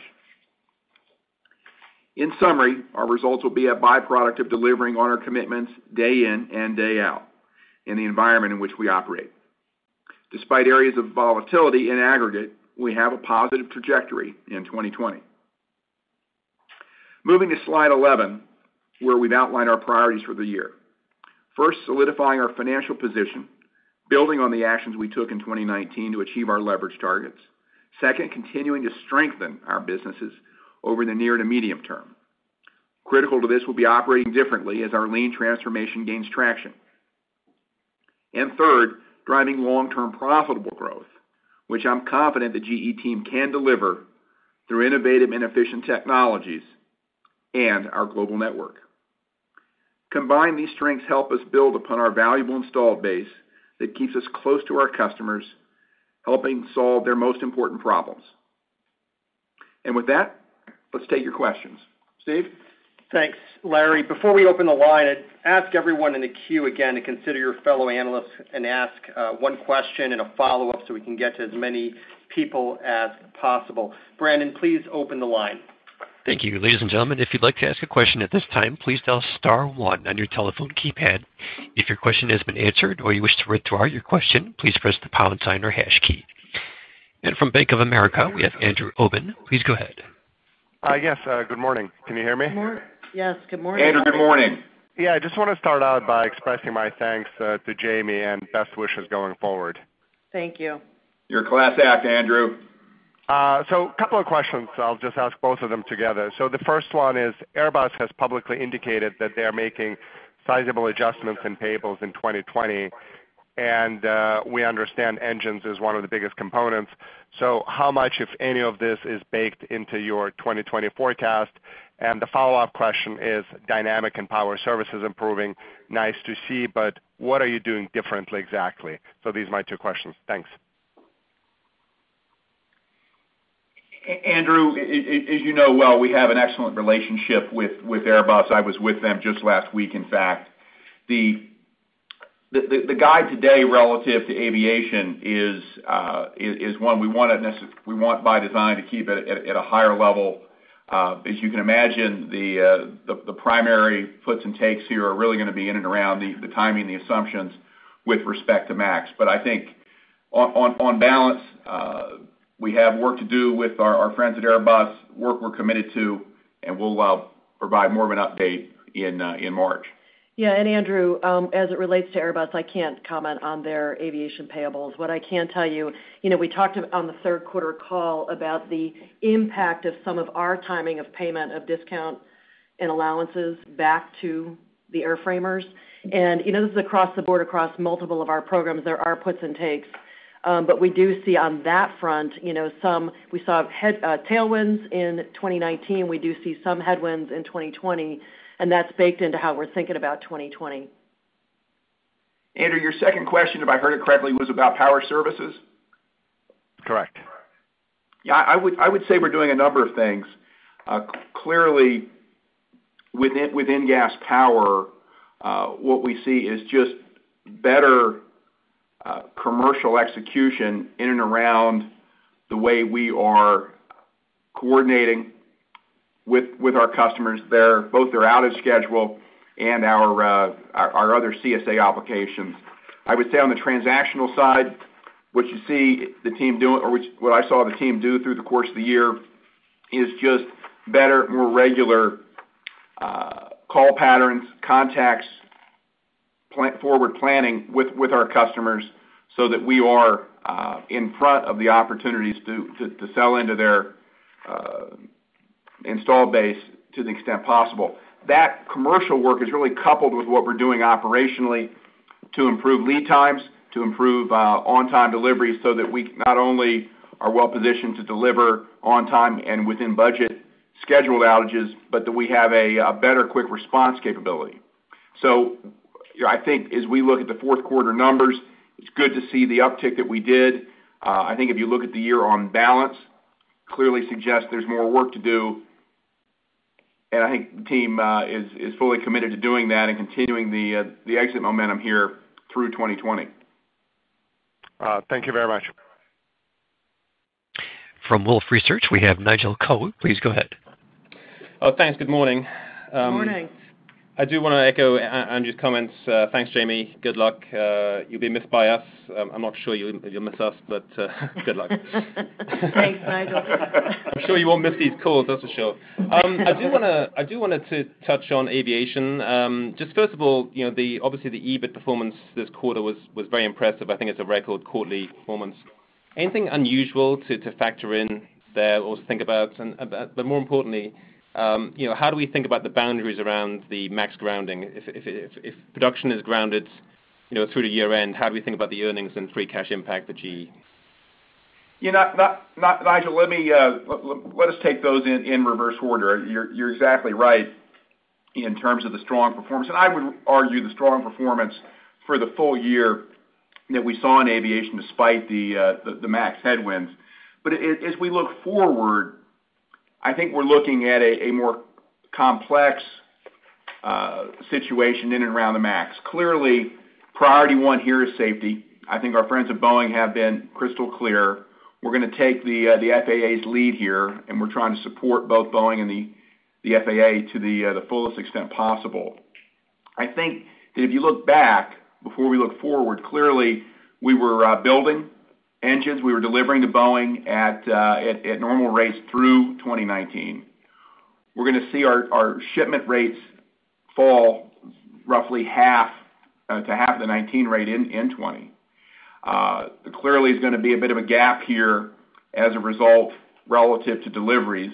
C: In summary, our results will be a byproduct of delivering on our commitments day in and day out in the environment in which we operate. Despite areas of volatility in aggregate, we have a positive trajectory in twenty twenty. Moving to slide eleven, where we've outlined our priorities for the year. First, solidifying our financial position, building on the actions we took in twenty nineteen to achieve our leverage targets. Second, continuing to strengthen our businesses over the near to medium term. Critical to this will be operating differently as our lean transformation gains traction. And third, driving long-term profitable growth, which I'm confident the G E team can deliver through innovative and efficient technologies and our global network. Combined, these strengths help us build upon our valuable installed base that keeps us close to our customers, helping solve their most important problems. And with that, let's take your questions. Steve?
B: Thanks, Larry. Before we open the line, I'd ask everyone in the queue again to consider your fellow analysts and ask uh, one question and a follow-up so we can get to as many people as possible. Brandon, please open the line.
A: Thank you. Ladies and gentlemen, if you'd like to ask a question at this time, please dial star one on your telephone keypad. If your question has been answered or you wish to withdraw your question, please press the pound sign or hash key. And from Bank of America, we have Andrew Obin. Please go ahead.
E: Uh, yes, uh, good morning. Can you hear me?
D: Good morning. Yes, good morning.
C: Andrew, good morning.
E: Yeah, I just want to start out by expressing my thanks uh, to Jamie and best wishes going forward.
D: Thank you.
C: You're a class act, Andrew.
E: Uh, so a couple of questions. I'll just ask both of them together. So the first one is Airbus has publicly indicated that they are making sizable adjustments in payables in twenty twenty, and uh, we understand engines is one of the biggest components. So how much, if any of this, is baked into your twenty twenty forecast? And the follow-up question is dynamic and power services improving. Nice to see, but what are you doing differently exactly? So these are my two questions. Thanks.
C: Andrew, as you know well, we have an excellent relationship with, with Airbus. I was with them just last week, in fact. The the, the guide today relative to aviation is uh, is, is one we want to we want by design to keep it at, at a higher level. Uh, as you can imagine, the, uh, the the primary puts and takes here are really going to be in and around the, the timing, the assumptions with respect to MAX. But I think on on, on balance, uh, we have work to do with our, our friends at Airbus, work we're committed to, and we'll uh, provide more of an update in uh, in March.
D: Yeah, and Andrew, um, as it relates to Airbus, I can't comment on their aviation payables. What I can tell you, you know, we talked on the third quarter call about the impact of some of our timing of payment of discount and allowances back to the airframers. And, you know, this is across the board, across multiple of our programs. There are puts and takes. Um, but we do see on that front, you know, some, we saw head, uh, tailwinds in twenty nineteen. We do see some headwinds in twenty twenty. And that's baked into how we're thinking about twenty twenty.
C: Andrew, your second question, if I heard it correctly, was about power services?
E: Correct.
C: Yeah, I would I would say we're doing a number of things. Uh, clearly, within within gas power, uh, what we see is just better uh, commercial execution in and around the way we are coordinating with with our customers, their both their outage schedule and our, uh, our our other C S A obligations. I would say on the transactional side, what you see the team doing, or which, what I saw the team do through the course of the year, is just better, more regular uh, call patterns, contacts, plan, forward planning with, with our customers, so that we are uh, in front of the opportunities to to, to sell into their uh, install base to the extent possible. That commercial work is really coupled with what we're doing operationally to improve lead times, to improve uh, on-time delivery, so that we not only are well positioned to deliver on time and within budget scheduled outages, but that we have a, a better quick response capability. So you know, I think as we look at the fourth quarter numbers, it's good to see the uptick that we did. Uh, I think if you look at the year on balance, clearly suggests there's more work to do. And I think the team uh, is, is fully committed to doing that and continuing the, uh, the exit momentum here through twenty twenty.
E: Uh, thank you very much.
A: From Wolfe Research, we have Nigel Coe. Please go ahead.
F: Oh, thanks. Good morning.
D: Um, Good morning.
F: I do want to echo Andrew's comments. Uh, thanks, Jamie. Good luck. Uh, you'll be missed by us. Um, I'm not sure you'll, you'll miss us, but uh, good luck.
D: Thanks, Nigel.
F: I'm sure you won't miss these calls, that's for sure. Um, I do want to. I do want to touch on aviation. Um, just first of all, you know, the obviously the E B I T performance this quarter was was very impressive. I think it's a record quarterly performance. Anything unusual to, to factor in there or to think about? And but more importantly, Um, you know, how do we think about the boundaries around the max grounding? If, if, if, if production is grounded, you know, through the year end, how do we think about the earnings and free cash impact for G E?
C: Yeah, not, not, not, Nigel, let me, uh, let, let us take those in, in reverse order. You're, you're exactly right in terms of the strong performance. And I would argue the strong performance for the full year that we saw in aviation despite the, uh, the, the MAX headwinds. But it, as we look forward, I think we're looking at a, a more complex uh, situation in and around the MAX. Clearly, priority one here is safety. I think our friends at Boeing have been crystal clear. We're going to take the uh, the F A A's lead here, and we're trying to support both Boeing and the, the F A A to the uh, the fullest extent possible. I think that if you look back, before we look forward, clearly we were uh, building engines. We were delivering to Boeing at, uh, at, at normal rates through twenty nineteen. We're going to see our, our shipment rates fall roughly half uh, to half the nineteen rate in, in twenty. Uh, clearly is going to be a bit of a gap here as a result relative to deliveries.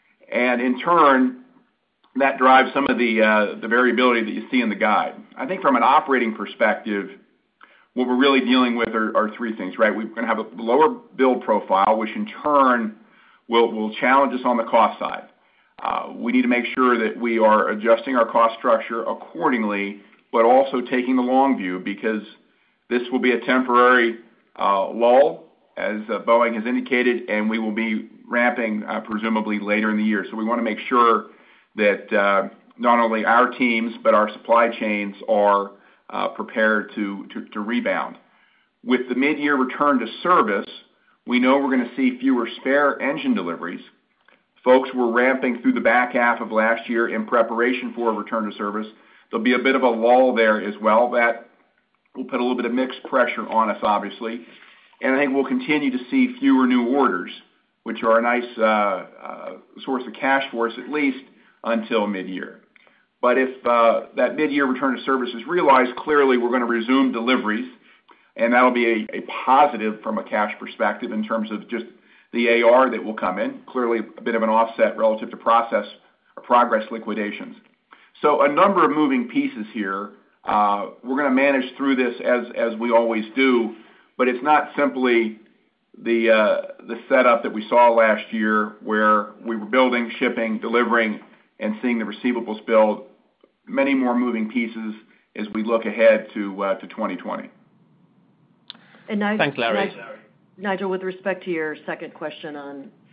C: And in turn, that drives some of the, uh, the variability that you see in the guide. I think from an operating perspective, what we're really dealing with are, are three things, right? We're going to have a lower build profile, which in turn will, will challenge us on the cost side. Uh, we need to make sure that we are adjusting our cost structure accordingly, but also taking the long view, because this will be a temporary uh, lull, as uh, Boeing has indicated, and we will be ramping uh, presumably later in the year. So we want to make sure that uh, not only our teams, but our supply chains are Uh, prepared to, to, to rebound. With the mid-year return to service, we know we're going to see fewer spare engine deliveries. Folks were ramping through the back half of last year in preparation for a return to service. There'll be a bit of a lull there as well. That will put a little bit of mixed pressure on us, obviously. And I think we'll continue to see fewer new orders, which are a nice uh, uh, source of cash for us, at least until mid-year. But if uh, that mid-year return to service is realized, clearly we're going to resume deliveries, and that'll be a, a positive from a cash perspective in terms of just the A R that will come in. Clearly a bit of an offset relative to process or progress liquidations. So a number of moving pieces here. Uh, we're going to manage through this as, as we always do, but it's not simply the, uh, the setup that we saw last year where we were building, shipping, delivering, and seeing the receivables build. Many more moving pieces as we look ahead to uh, to twenty twenty.
D: And Nigel,
F: Thanks, Larry.
D: Nigel, Nigel, with respect to your second question on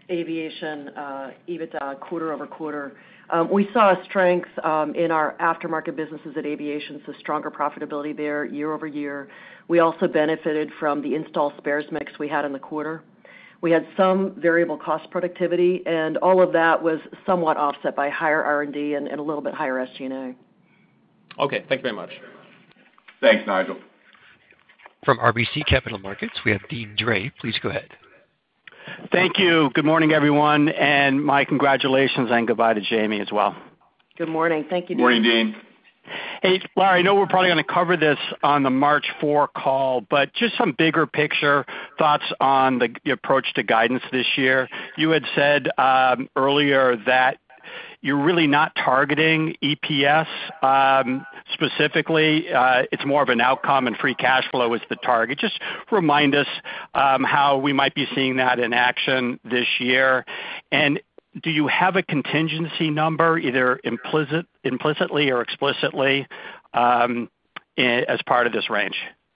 D: aviation uh, EBITDA quarter-over-quarter. Um, we saw a strength um, in our aftermarket businesses at aviation, so stronger profitability there year-over-year. We also benefited from the install spares mix we had in the quarter. We had some variable cost productivity, and all of that was somewhat offset by higher R and D and, and a little bit higher S G and A.
F: Okay, thank you very much.
C: Thanks, Nigel.
A: From R B C Capital Markets, we have Deane Dray. Please go ahead.
G: Thank you. Good morning, everyone, and my congratulations and goodbye to Jamie as well.
D: Good morning. Thank you, Deane.
C: Morning, Deane.
G: Hey, Larry, I know we're probably going to cover this on the March fourth call, but just some bigger picture thoughts on the, the approach to guidance this year. You had said um, earlier that you're really not targeting E P S um, specifically. Uh, it's more of an outcome, and free cash flow is the target. Just remind us um, how we might be seeing that in action this year. And do you have a contingency number, either implicit, implicitly or explicitly, um, in, as part of this range?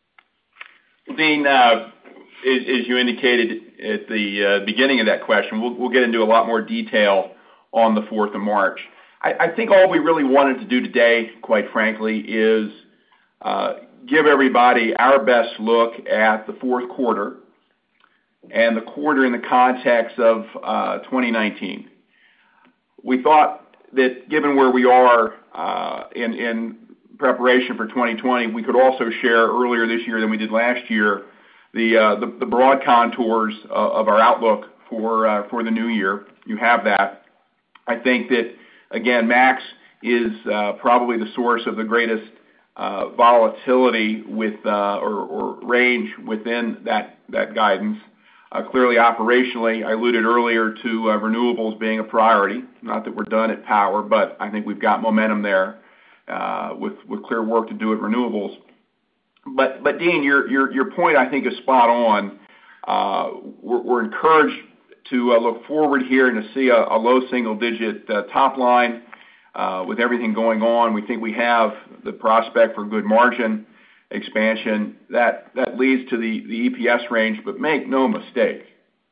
C: Deane, uh, as, as you indicated at the uh, beginning of that question, we'll, we'll get into a lot more detail on the fourth of March. I, I think all we really wanted to do today, quite frankly, is uh, give everybody our best look at the fourth quarter and the quarter in the context of uh, twenty nineteen. We thought that given where we are uh, in, in preparation for twenty twenty, we could also share earlier this year than we did last year the uh, the, the broad contours uh, of our outlook for uh, for the new year. You have that. I think that, again, MAX is uh, probably the source of the greatest uh, volatility with uh, or, or range within that, that guidance. Uh, clearly, operationally, I alluded earlier to uh, renewables being a priority. Not that we're done at Power, but I think we've got momentum there uh, with, with clear work to do at renewables. But, but Deane, your, your, your point, I think, is spot on. Uh, we're, we're encouraged to uh, look forward here and to see a, a low single-digit uh, top line uh, with everything going on. We think we have the prospect for good margin expansion. That that leads to the, the E P S range, but make no mistake,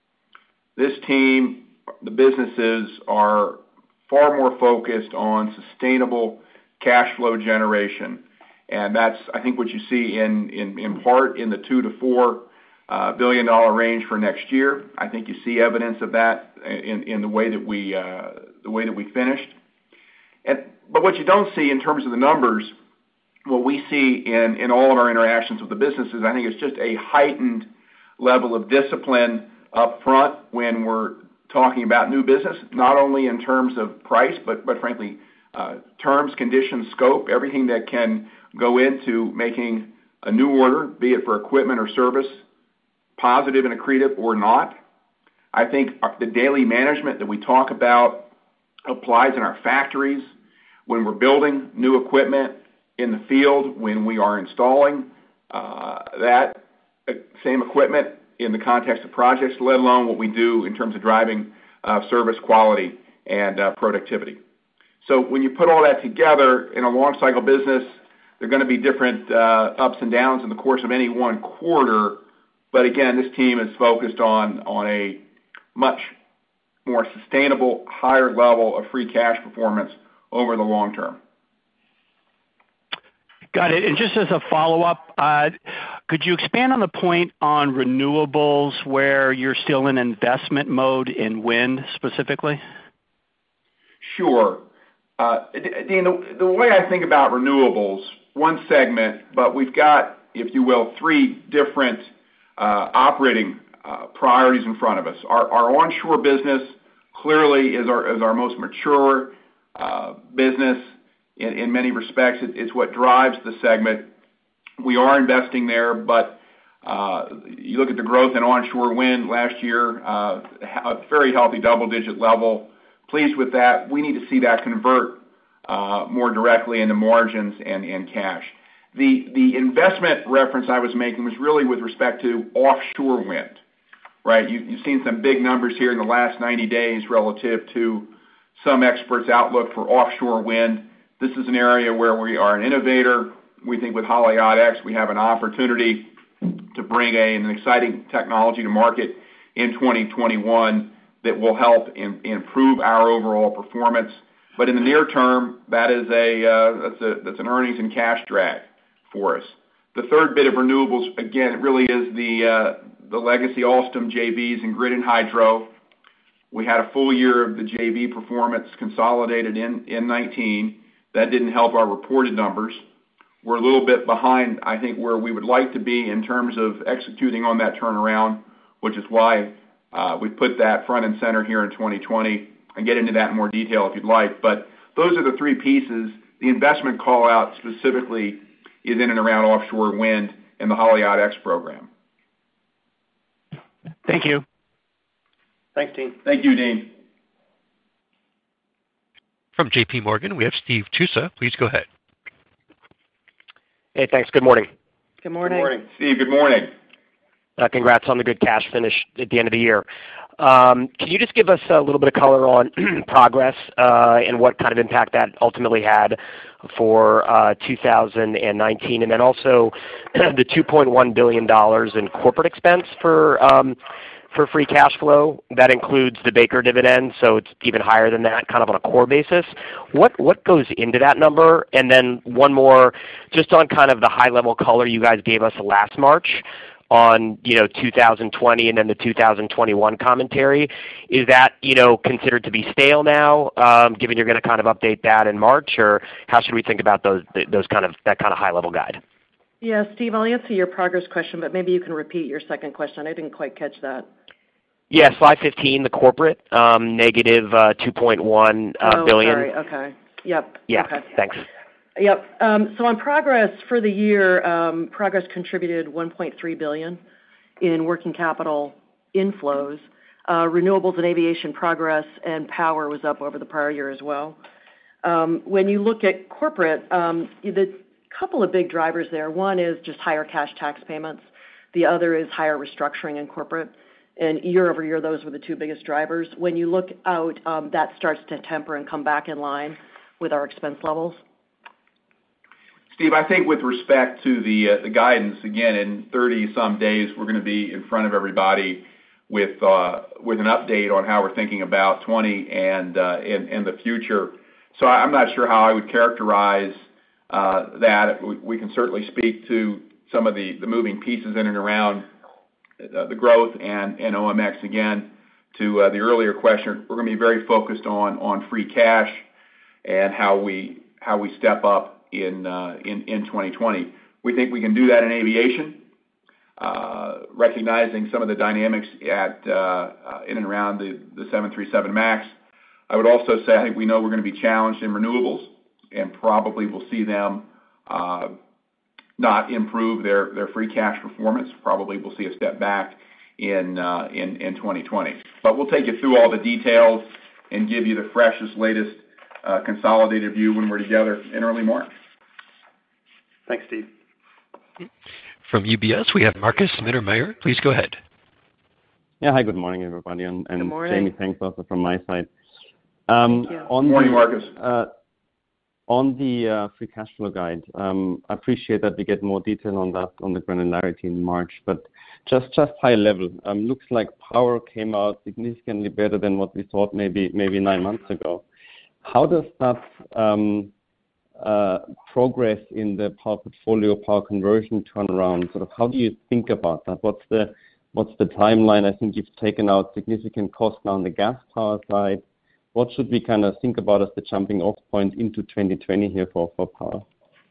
C: this team, the businesses are far more focused on sustainable cash flow generation, and that's, I think, what you see in, in, in part in the two to four uh, billion dollar range for next year. I think you see evidence of that in, in the way that we uh, the way that we finished. And but what you don't see in terms of the numbers, what we see in, in all of our interactions with the businesses, I think it's just a heightened level of discipline up front when we're talking about new business, not only in terms of price, but, but frankly, uh, terms, conditions, scope, everything that can go into making a new order, be it for equipment or service, positive and accretive or not. I think the daily management that we talk about applies in our factories when we're building new equipment, in the field when we are installing uh, that same equipment in the context of projects, let alone what we do in terms of driving uh, service quality and uh, productivity. So when you put all that together in a long cycle business, there are going to be different uh, ups and downs in the course of any one quarter. But again, this team is focused on, on a much more sustainable, higher level of free cash performance over the long term.
G: Got it. And just as a follow-up, uh, could you expand on the point on renewables where you're still in investment mode in wind specifically?
C: Sure. Uh, Deane, the, the way I think about renewables, one segment, but we've got, if you will, three different uh, operating uh, priorities in front of us. Our, our onshore business clearly is our, is our most mature uh, business. In, in many respects, it, it's what drives the segment. We are investing there, but uh, you look at the growth in onshore wind last year, uh, a very healthy double-digit level. Pleased with that. We need to see that convert uh, more directly into margins and, and cash. The, the investment reference I was making was really with respect to offshore wind, right? You, you've seen some big numbers here in the last ninety days relative to some experts' outlook for offshore wind. This is an area where we are an innovator. We think with Haliade-X we have an opportunity to bring a, an exciting technology to market in twenty twenty-one that will help in, improve our overall performance. But in the near term, that is a, uh, that's, a that's an earnings and cash drag for us. The third bit of renewables, again, it really is the uh, the legacy Alstom J Vs and Grid and Hydro. We had a full year of the J V performance consolidated in in nineteen. That didn't help our reported numbers. We're a little bit behind, I think, where we would like to be in terms of executing on that turnaround, which is why uh, we put that front and center here in twenty twenty. And get into that in more detail if you'd like. But those are the three pieces. The investment call out specifically is in and around offshore wind and the Haliade X program.
G: Thank you.
B: Thanks, Dean.
C: Thank you, Dean.
A: From J P Morgan, we have Steve Tusa. Please go ahead.
H: Hey, thanks. Good morning.
D: Good morning.
C: Good morning. Steve, good morning.
H: Uh, congrats on the good cash finish at the end of the year. Um, can you just give us a little bit of color on progress uh, and what kind of impact that ultimately had for uh, two thousand nineteen, and then also the two point one billion dollars in corporate expense for um, for free cash flow? That includes the Baker dividend, so it's even higher than that, kind of on a core basis. What what goes into that number? And then one more, just on kind of the high-level color you guys gave us last March on, you know, two thousand twenty and then the two thousand twenty-one commentary. Is that, you know, considered to be stale now, um, given you're going to kind of update that in March, or how should we think about those those kind of that kind of high-level guide?
D: Yeah, Steve, I'll answer your progress question, but maybe you can repeat your second question. I didn't quite catch that.
H: Yeah, slide fifteen, the corporate, um, negative uh, two point one uh,
D: oh,
H: billion.
D: Sorry. Okay. Yep.
H: Yeah.
D: Okay.
H: Thanks.
D: Yep. Um, so on progress for the year, um, progress contributed one point three billion dollars in working capital inflows. Uh, renewables and aviation progress and power was up over the prior year as well. Um, when you look at corporate, um, the couple of big drivers there. One is just higher cash tax payments. The other is higher restructuring in corporate. And year over year, those were the two biggest drivers. When you look out, um, that starts to temper and come back in line with our expense levels.
C: Steve, I think with respect to the uh, the guidance, again, in thirty some days, we're going to be in front of everybody with uh, with an update on how we're thinking about twenty and uh, and, and the future. So I'm not sure how I would characterize uh, that. We, we can certainly speak to some of the, the moving pieces in and around uh, the growth and, and O M X. Again, to uh, the earlier question, we're going to be very focused on on free cash and how we how we step up in, uh, in, in twenty twenty. We think we can do that in aviation, uh, recognizing some of the dynamics at, uh, uh, in and around the, the seven thirty-seven MAX. I would also say I think we know we're going to be challenged in renewables, and probably we'll see them uh, not improve their, their free cash performance. Probably we'll see a step back in, uh, in, in twenty twenty. But we'll take you through all the details and give you the freshest, latest uh, consolidated view when we're together in early March.
B: Thanks, Steve.
A: From U B S, we have Marcus Mittermeier. Please go ahead.
I: Yeah, hi, good morning, everybody. And, and
D: good morning.
I: Jamie, thanks also from my side. Um,
D: Thank you.
C: On Good morning,
I: the,
C: Marcus.
I: Uh, on the uh, free cash flow guide, um, I appreciate that we get more detail on that, on the granularity in March, but just just high level, um, looks like power came out significantly better than what we thought maybe maybe nine months ago. How does that um, uh, progress in the power portfolio, power conversion turnaround? Sort of, how do you think about that? What's the what's the timeline? I think you've taken out significant costs now on the gas power side. What should we kind of think about as the jumping off point into twenty twenty here for, for power?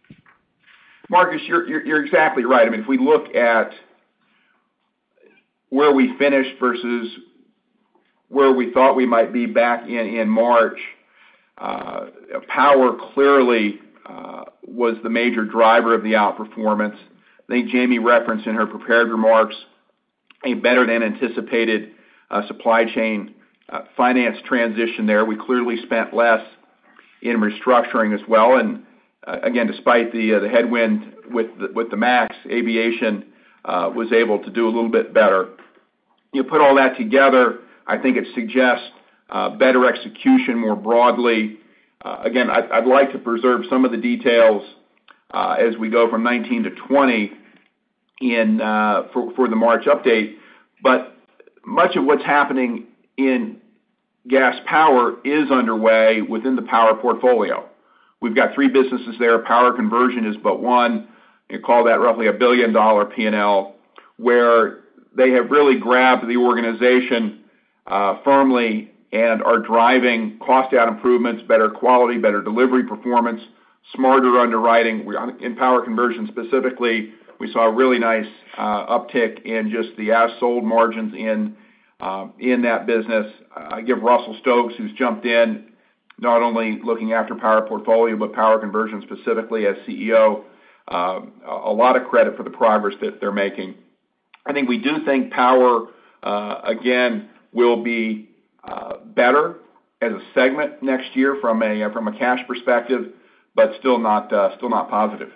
C: Marcus, you're, you're you're exactly right. I mean, if we look at where we finished versus where we thought we might be back in, in March, uh, power clearly uh, was the major driver of the outperformance. I think Jamie referenced in her prepared remarks a better than anticipated uh, supply chain uh, finance transition there. We clearly spent less in restructuring as well. And uh, again, despite the uh, the headwind with the, with the MAX, aviation uh, was able to do a little bit better. You put all that together, I think it suggests uh, better execution more broadly. Uh, again, I'd, I'd like to preserve some of the details uh, as we go from nineteen to twenty in uh, for, for the March update. But much of what's happening in gas power is underway within the power portfolio. We've got three businesses there. Power conversion is but one. You call that roughly a billion dollar P and L, where they have really grabbed the organization uh, firmly and are driving cost out improvements, better quality, better delivery performance, smarter underwriting. We, in power conversion specifically, we saw a really nice uh, uptick in just the as-sold margins in uh, in that business. I give Russell Stokes, who's jumped in, not only looking after power portfolio, but power conversion specifically as C E O, uh, a lot of credit for the progress that they're making. I think we do think power, uh, again, will be uh, better as a segment next year from a uh, from a cash perspective, but still not uh, still not positive.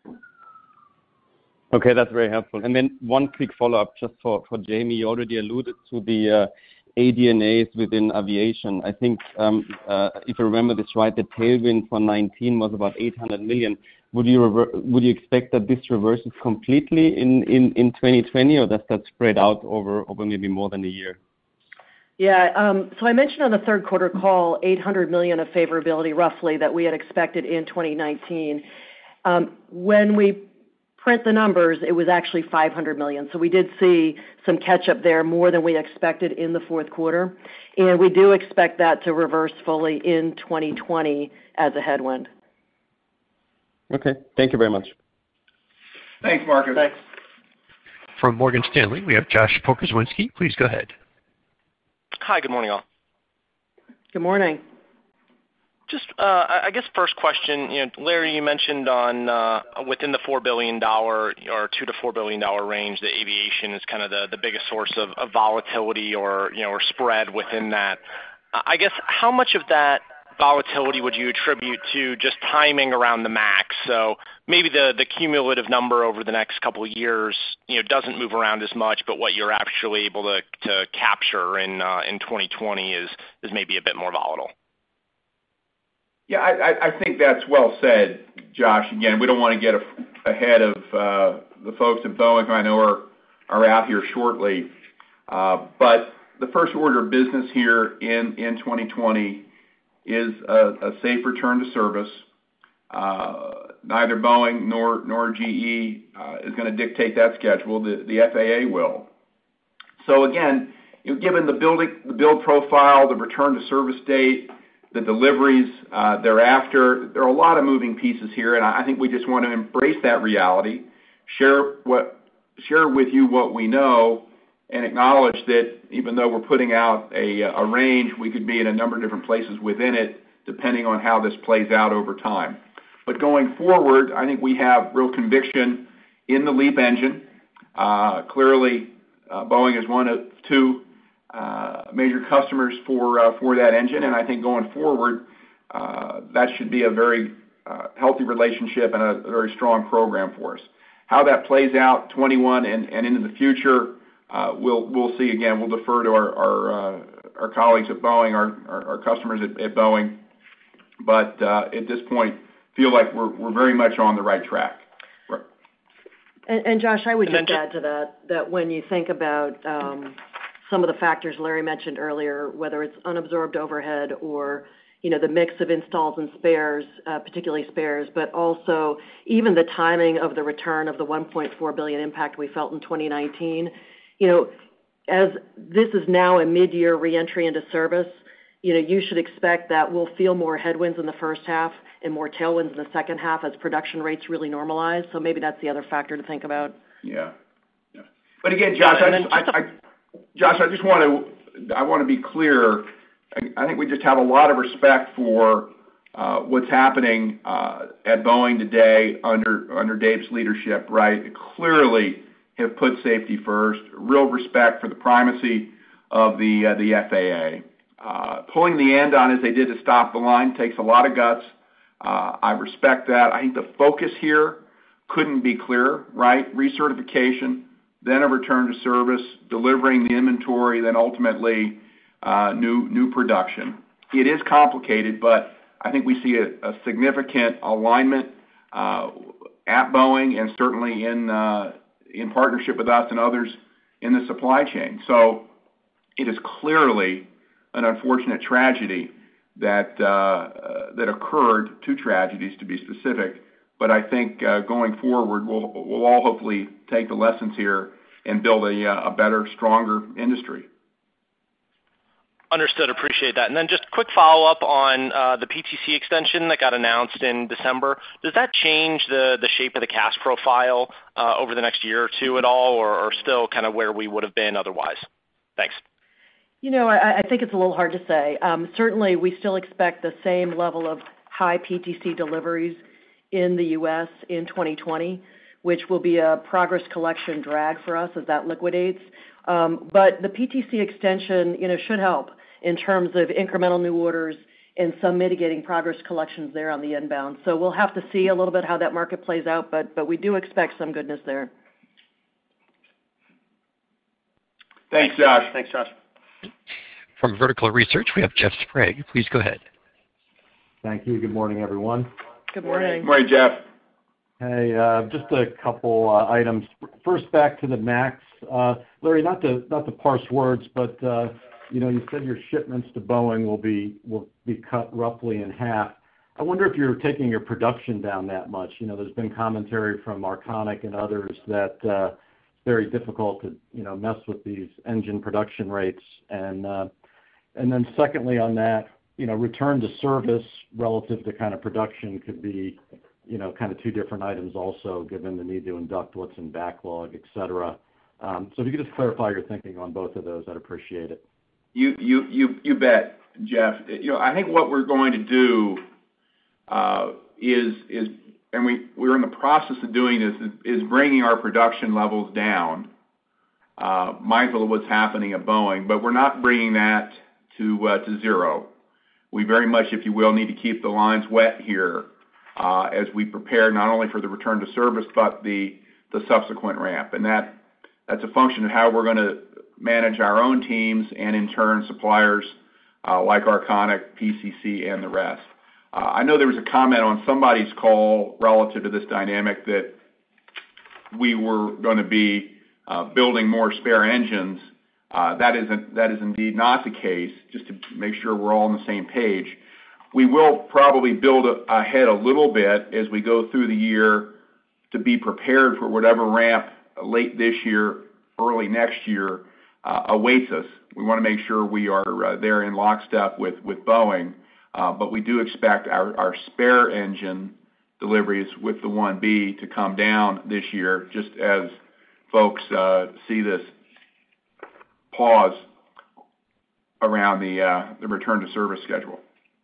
I: Okay, that's very helpful. And then one quick follow-up just for, for Jamie. You already alluded to the uh, A D and As within aviation. I think, um, uh, if I remember this right, the tailwind for nineteen was about eight hundred million. Would you rever- would you expect that this reverses completely in, in, in twenty twenty, or does that spread out over, over maybe more than a year?
D: Yeah, um, so I mentioned on the third quarter call eight hundred million of favorability roughly that we had expected in twenty nineteen. Um, when we print the numbers, it was actually five hundred million. So we did see some catch up there, more than we expected in the fourth quarter. And we do expect that to reverse fully in twenty twenty as a headwind.
I: Okay, thank you very much.
C: Thanks, Marcus.
B: Thanks.
A: From Morgan Stanley, we have Josh Pokrzywinski. Please go ahead.
J: Hi, good morning, all.
D: Good morning.
J: Just, uh, I guess, first question. You know, Larry, you mentioned on uh, within the four billion dollars or two to four billion dollar range, that aviation is kind of the, the biggest source of, of volatility or you know or spread within that. I guess how much of that volatility would you attribute to just timing around the MAX? So maybe the, the cumulative number over the next couple of years, you know, doesn't move around as much, but what you're actually able to, to capture in uh, in twenty twenty is is maybe a bit more volatile.
C: Yeah, I, I think that's well said, Josh. Again, we don't want to get a, ahead of uh, the folks at Boeing who I know are, are out here shortly. Uh, but the first order of business here in, in twenty twenty is a, a safe return to service. Uh, neither Boeing nor nor G E uh, is going to dictate that schedule. The, the F A A will. So again, you know, given the building, the build profile, the return to service date, the deliveries uh, thereafter, there are a lot of moving pieces here, and I think we just want to embrace that reality, share what share with you what we know, and acknowledge that even though we're putting out a, a range, we could be in a number of different places within it, depending on how this plays out over time. But going forward, I think we have real conviction in the LEAP engine. Uh, clearly, uh, Boeing is one of two uh, major customers for uh, for that engine, and I think going forward, uh, that should be a very uh, healthy relationship and a very strong program for us. How that plays out twenty-one and, and into the future, uh, we'll we'll see. Again, we'll defer to our our, uh, our colleagues at Boeing, our our, our customers at, at Boeing, but uh, at this point, feel like we're we're very much on the right track. Right.
D: And, and Josh, I would
J: and
D: just,
J: just
D: add to that that when you think about um, some of the factors Larry mentioned earlier, whether it's unabsorbed overhead or you know the mix of installs and spares, uh, particularly spares, but also even the timing of the return of the one point four billion dollars impact we felt in twenty nineteen. You know, as this is now a mid-year reentry into service, you know, you should expect that we'll feel more headwinds in the first half and more tailwinds in the second half as production rates really normalize. So maybe that's the other factor to think about.
C: Yeah. yeah. But again, Josh, I, just, I, I, Josh, I just want to I want to be clear. I, I think we just have a lot of respect for uh, what's happening uh, at Boeing today under under Dave's leadership. Right, clearly have put safety first. Real respect for the primacy of the uh, the F A A. Uh, pulling the end on as they did to stop the line takes a lot of guts. Uh, I respect that. I think the focus here couldn't be clearer, right? Recertification, then a return to service, delivering the inventory, then ultimately uh, new new production. It is complicated, but I think we see a, a significant alignment uh, at Boeing and certainly in uh, in partnership with us and others in the supply chain. So it is clearly an unfortunate tragedy that uh, uh, that occurred, two tragedies to be specific. But I think uh, going forward, we'll we'll all hopefully take the lessons here and build a a better, stronger industry.
J: Understood. Appreciate that. And then just quick follow-up on uh, the P T C extension that got announced in December. Does that change the, the shape of the cash profile uh, over the next year or two at all, or, or still kind of where we would have been otherwise? Thanks.
D: You know, I, I think it's a little hard to say. Um, certainly, we still expect the same level of high P T C deliveries in the U S in twenty twenty, which will be a progress collection drag for us as that liquidates. Um, but the P T C extension, you know, should help in terms of incremental new orders and some mitigating progress collections there on the inbound. So we'll have to see a little bit how that market plays out, but but we do expect some goodness there.
C: Thanks, Josh.
B: Thanks, Josh.
A: From Vertical Research, we have Jeff Sprague. Please go ahead.
K: Thank you. Good morning, everyone.
D: Good morning.
C: Good morning, Jeff.
K: Hey, uh, just a couple uh, items. First, back to the MAX. Uh, Larry, not to not to parse words, but uh, you know, you said your shipments to Boeing will be will be cut roughly in half. I wonder if you're taking your production down that much. You know, there's been commentary from Arconic and others that uh, it's very difficult to you know mess with these engine production rates. And uh, and then secondly, on that, you know, return to service relative to kind of production could be, you know, kind of two different items also, given the need to induct what's in backlog, et cetera. Um, so if you could just clarify your thinking on both of those, I'd appreciate it.
C: You you you you bet, Jeff. You know, I think what we're going to do uh, is is, and we we're in the process of doing this, is, is bringing our production levels down, uh, mindful of what's happening at Boeing, but we're not bringing that to uh, to zero. We very much, if you will, need to keep the lines wet here uh, as we prepare not only for the return to service but the the subsequent ramp, and that that's a function of how we're going to manage our own teams and, in turn, suppliers uh, like Arconic, P C C, and the rest. Uh, I know there was a comment on somebody's call relative to this dynamic that we were going to be uh, building more spare engines. Uh, that isn't that is indeed not the case. Just to make sure we're all on the same page, we will probably build a, ahead a little bit as we go through the year to be prepared for whatever ramp late this year, early next year uh, awaits us. We want to make sure we are uh, there in lockstep with, with Boeing, uh, but we do expect our, our spare engine deliveries with the one B to come down this year, just as folks uh, see this pause around the, uh, the return to service schedule.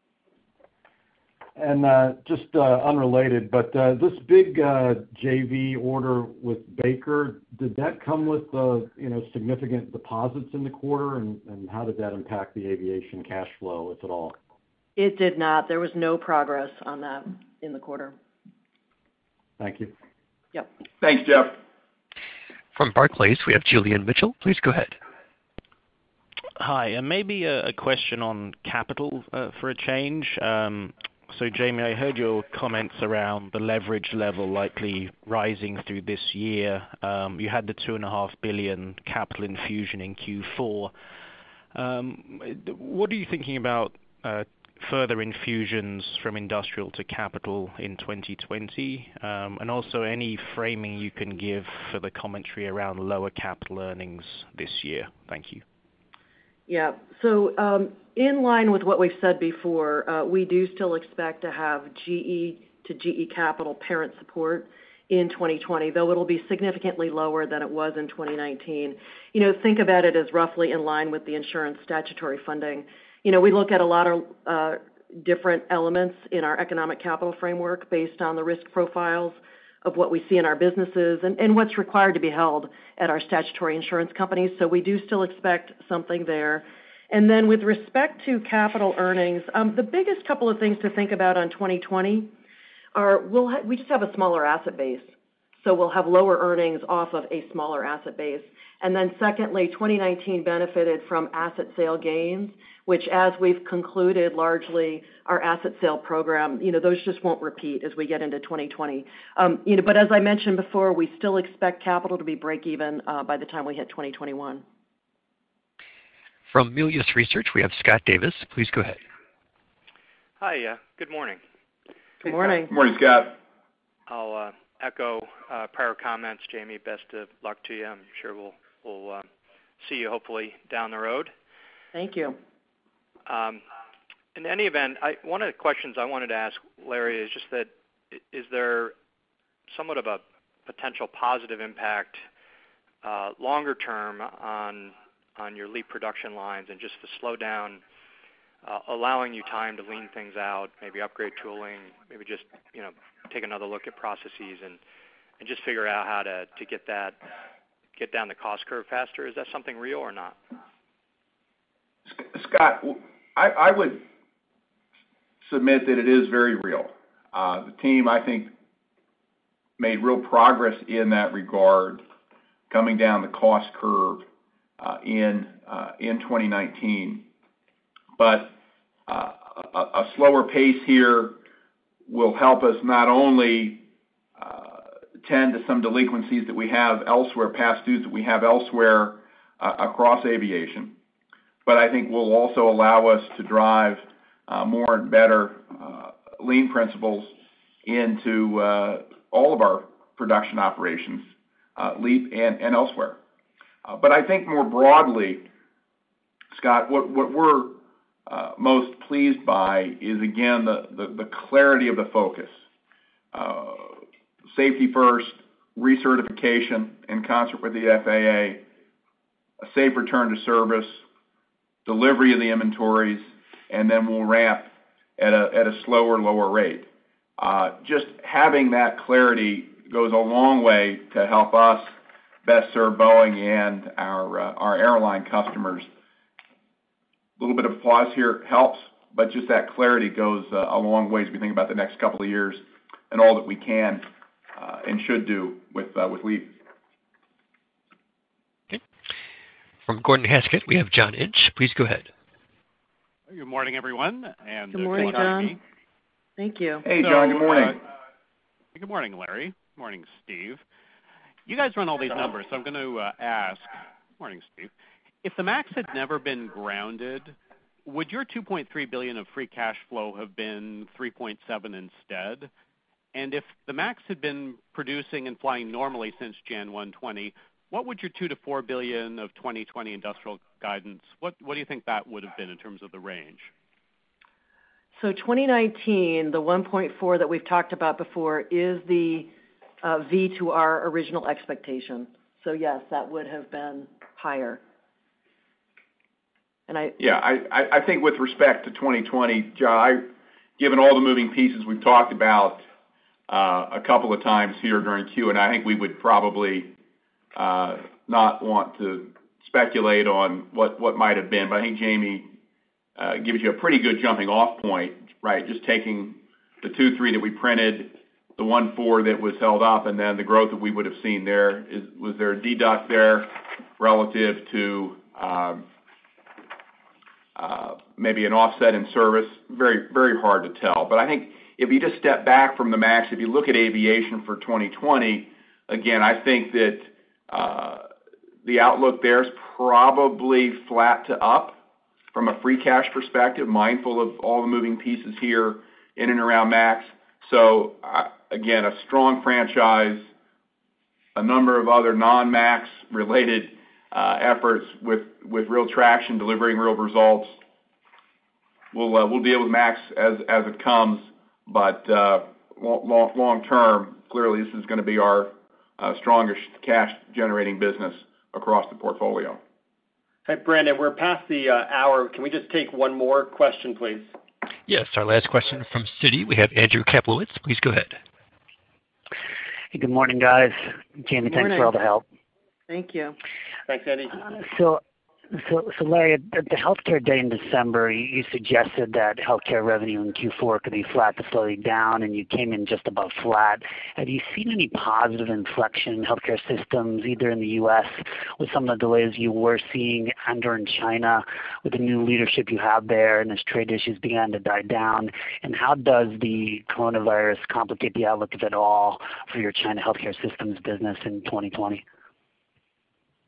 K: And uh, just uh, unrelated, but uh, this big uh, J V order with Baker, did that come with uh, you know significant deposits in the quarter, and, and how did that impact the aviation cash flow, if at all?
D: It did not. There was no progress on that in the quarter.
K: Thank you.
D: Yep.
C: Thanks, Jeff.
A: From Barclays, we have Julian Mitchell. Please go ahead.
L: Hi, and maybe a, a question on capital uh, for a change. Um, So, Jamie, I heard your comments around the leverage level likely rising through this year. Um, you had the two point five billion dollars capital infusion in Q four. Um, what are you thinking about uh, further infusions from industrial to capital in twenty twenty? Um, and also any framing you can give for the commentary around lower capital earnings this year? Thank you.
D: Yeah. So um, in line with what we've said before, uh, we do still expect to have G E to G E Capital parent support in twenty twenty, though it'll be significantly lower than it was in twenty nineteen. You know, think about it as roughly in line with the insurance statutory funding. You know, we look at a lot of uh, different elements in our economic capital framework based on the risk profiles of what we see in our businesses and, and what's required to be held at our statutory insurance companies. So we do still expect something there. And then with respect to capital earnings, um, the biggest couple of things to think about on twenty twenty are we'll ha- we just have a smaller asset base. So we'll have lower earnings off of a smaller asset base. And then secondly, twenty nineteen benefited from asset sale gains, which as we've concluded largely our asset sale program, you know, those just won't repeat as we get into twenty twenty. Um, you know, but as I mentioned before, we still expect capital to be break even uh, by the time we hit twenty twenty-one.
A: From Melius Research, we have Scott Davis. Please go ahead.
M: Hi, uh, good morning.
D: Good morning.
C: Good morning, Scott.
M: I'll uh, echo uh, prior comments, Jamie. Best of luck to you. I'm sure we'll we'll uh, see you hopefully down the road.
D: Thank you.
M: Um, in any event, I, one of the questions I wanted to ask Larry is just that is there somewhat of a potential positive impact uh, longer term on on your LEAP production lines and just the slowdown, uh, allowing you time to lean things out, maybe upgrade tooling, maybe just you know take another look at processes and, and just figure out how to, to get that get down the cost curve faster. Is that something real or not?
C: Scott, I, I would submit that it is very real. Uh, the team, I think, made real progress in that regard, coming down the cost curve uh, in uh, in twenty nineteen. But uh, a, a slower pace here will help us not only uh, tend to some delinquencies that we have elsewhere, past dues that we have elsewhere uh, across aviation, but I think will also allow us to drive uh, more and better uh, lean principles into uh, all of our production operations, uh, LEAP and, and elsewhere. Uh, but I think more broadly, Scott, what, what we're uh, most pleased by is, again, the, the, the clarity of the focus. Uh, safety first, recertification in concert with the F A A, a safe return to service, delivery of the inventories, and then we'll ramp at a, at a slower, lower rate. Uh, just having that clarity goes a long way to help us best serve Boeing and our uh, our airline customers. A little bit of applause here helps, but just that clarity goes uh, a long way as we think about the next couple of years and all that we can uh, and should do with uh, with LEAP.
A: Okay. From Gordon Haskett, we have John Inch. Please go ahead.
N: Good morning, everyone. And
D: good morning,
N: uh,
D: John. Thank you.
C: Hey, John. Good morning.
N: Uh, good morning, Larry. Good morning, Steve. You guys run all these numbers, so I'm going to uh, ask. Good morning, Steve. If the MAX had never been grounded, would your two point three billion dollars of free cash flow have been three point seven instead? And if the MAX had been producing and flying normally since January first, twenty, what would your two to four billion dollars of twenty twenty industrial guidance? What what do you think that would have been in terms of the range?
D: So twenty nineteen, the one point four that we've talked about before is the uh, V to our original expectation. So yes, that would have been higher. And I
C: yeah, I, I think with respect to twenty twenty, John, I, given all the moving pieces we've talked about uh, a couple of times here during Q and A, I think we would probably uh, not want to speculate on what, what might have been. But I think Jamie uh, gives you a pretty good jumping off point, right? Just taking the two three that we printed, the one four that was held up, and then the growth that we would have seen there. Is, was there a deduct there relative to um, Uh, maybe an offset in service? Very, very hard to tell. But I think if you just step back from the MAX, if you look at aviation for twenty twenty, again, I think that uh, the outlook there is probably flat to up from a free cash perspective, mindful of all the moving pieces here in and around MAX. So, uh, again, a strong franchise, a number of other non-MAX related Uh, efforts with, with real traction, delivering real results. We'll uh, we'll deal with MAX as as it comes, but uh, long, long term, clearly this is going to be our uh, strongest cash generating business across the portfolio.
B: Hey, Brandon, we're past the uh, hour. Can we just take one more question, please?
A: Yes, our last question from Citi. We have Andrew Kaplowitz. Please go ahead.
O: Hey, good morning, guys. Jamie,
D: Good
O: thanks
D: morning.
O: for all the help.
D: Thank you.
B: Thanks, Andy.
O: Uh, so, so, so Larry, at the healthcare day in December, you, you suggested that healthcare revenue in Q four could be flat to slightly down, and you came in just above flat. Have you seen any positive inflection in healthcare systems, either in the U S with some of the delays you were seeing, and or in China with the new leadership you have there, and as trade issues began to die down? And how does the coronavirus complicate the outlook, if at all, for your China healthcare systems business in twenty twenty?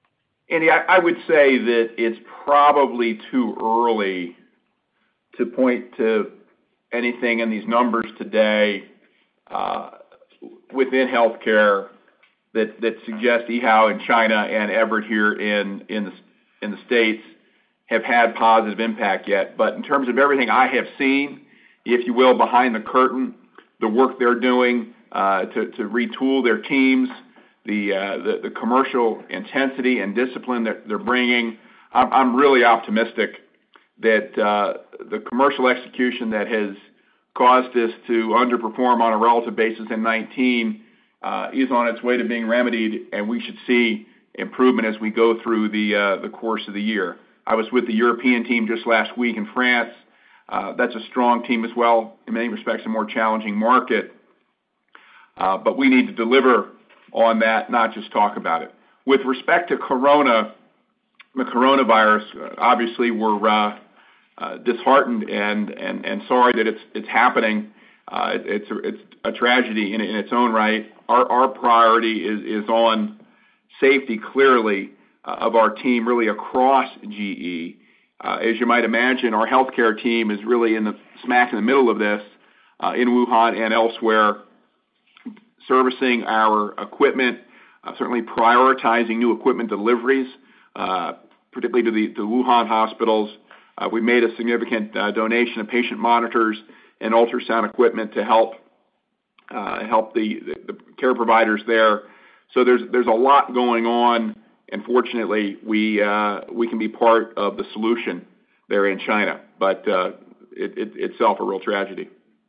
C: Andy, I, I would say that it's probably too early to point to anything in these numbers today uh, within healthcare that, that suggests Ehao in China and Everett here in, in, the, in the States have had positive impact yet. But in terms of everything I have seen, if you will, behind the curtain, the work they're doing uh, to, to retool their teams, the, uh, the the commercial intensity and discipline that they're bringing, I'm, I'm really optimistic that uh, the commercial execution that has caused us to underperform on a relative basis in nineteen uh, is on its way to being remedied, and we should see improvement as we go through the uh, the course of the year. I was with the European team just last week in France. Uh, that's a strong team as well. In many respects, a more challenging market. Uh, but we need to deliver on that, not just talk about it. With respect to Corona, the coronavirus, uh, obviously we're uh, uh, disheartened and, and, and sorry that it's it's happening. Uh, it, it's, a, it's a tragedy in, in its own right. Our, our priority is, is on safety, clearly, uh, of our team really across G E. Uh, as you might imagine, our healthcare team is really in the smack in the middle of this uh, in Wuhan and elsewhere, servicing our equipment, uh, certainly prioritizing new equipment deliveries, uh, particularly to the, to the Wuhan hospitals. Uh, we made a significant uh, donation of patient monitors and ultrasound equipment to help uh, help the, the, the care providers there. So there's there's a lot going on, and fortunately, we uh, we can be part of the solution there in China. But uh, it, it, itself a real tragedy.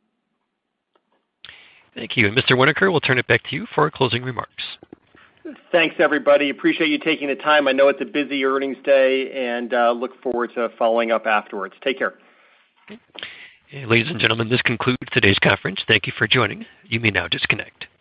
A: Thank you. And Mister Winokur, we'll turn it back to you for closing remarks.
B: Thanks, everybody. Appreciate you taking the time. I know it's a busy earnings day, and uh, look forward to following up afterwards. Take care.
A: Okay. Ladies and gentlemen, this concludes today's conference. Thank you for joining. You may now disconnect.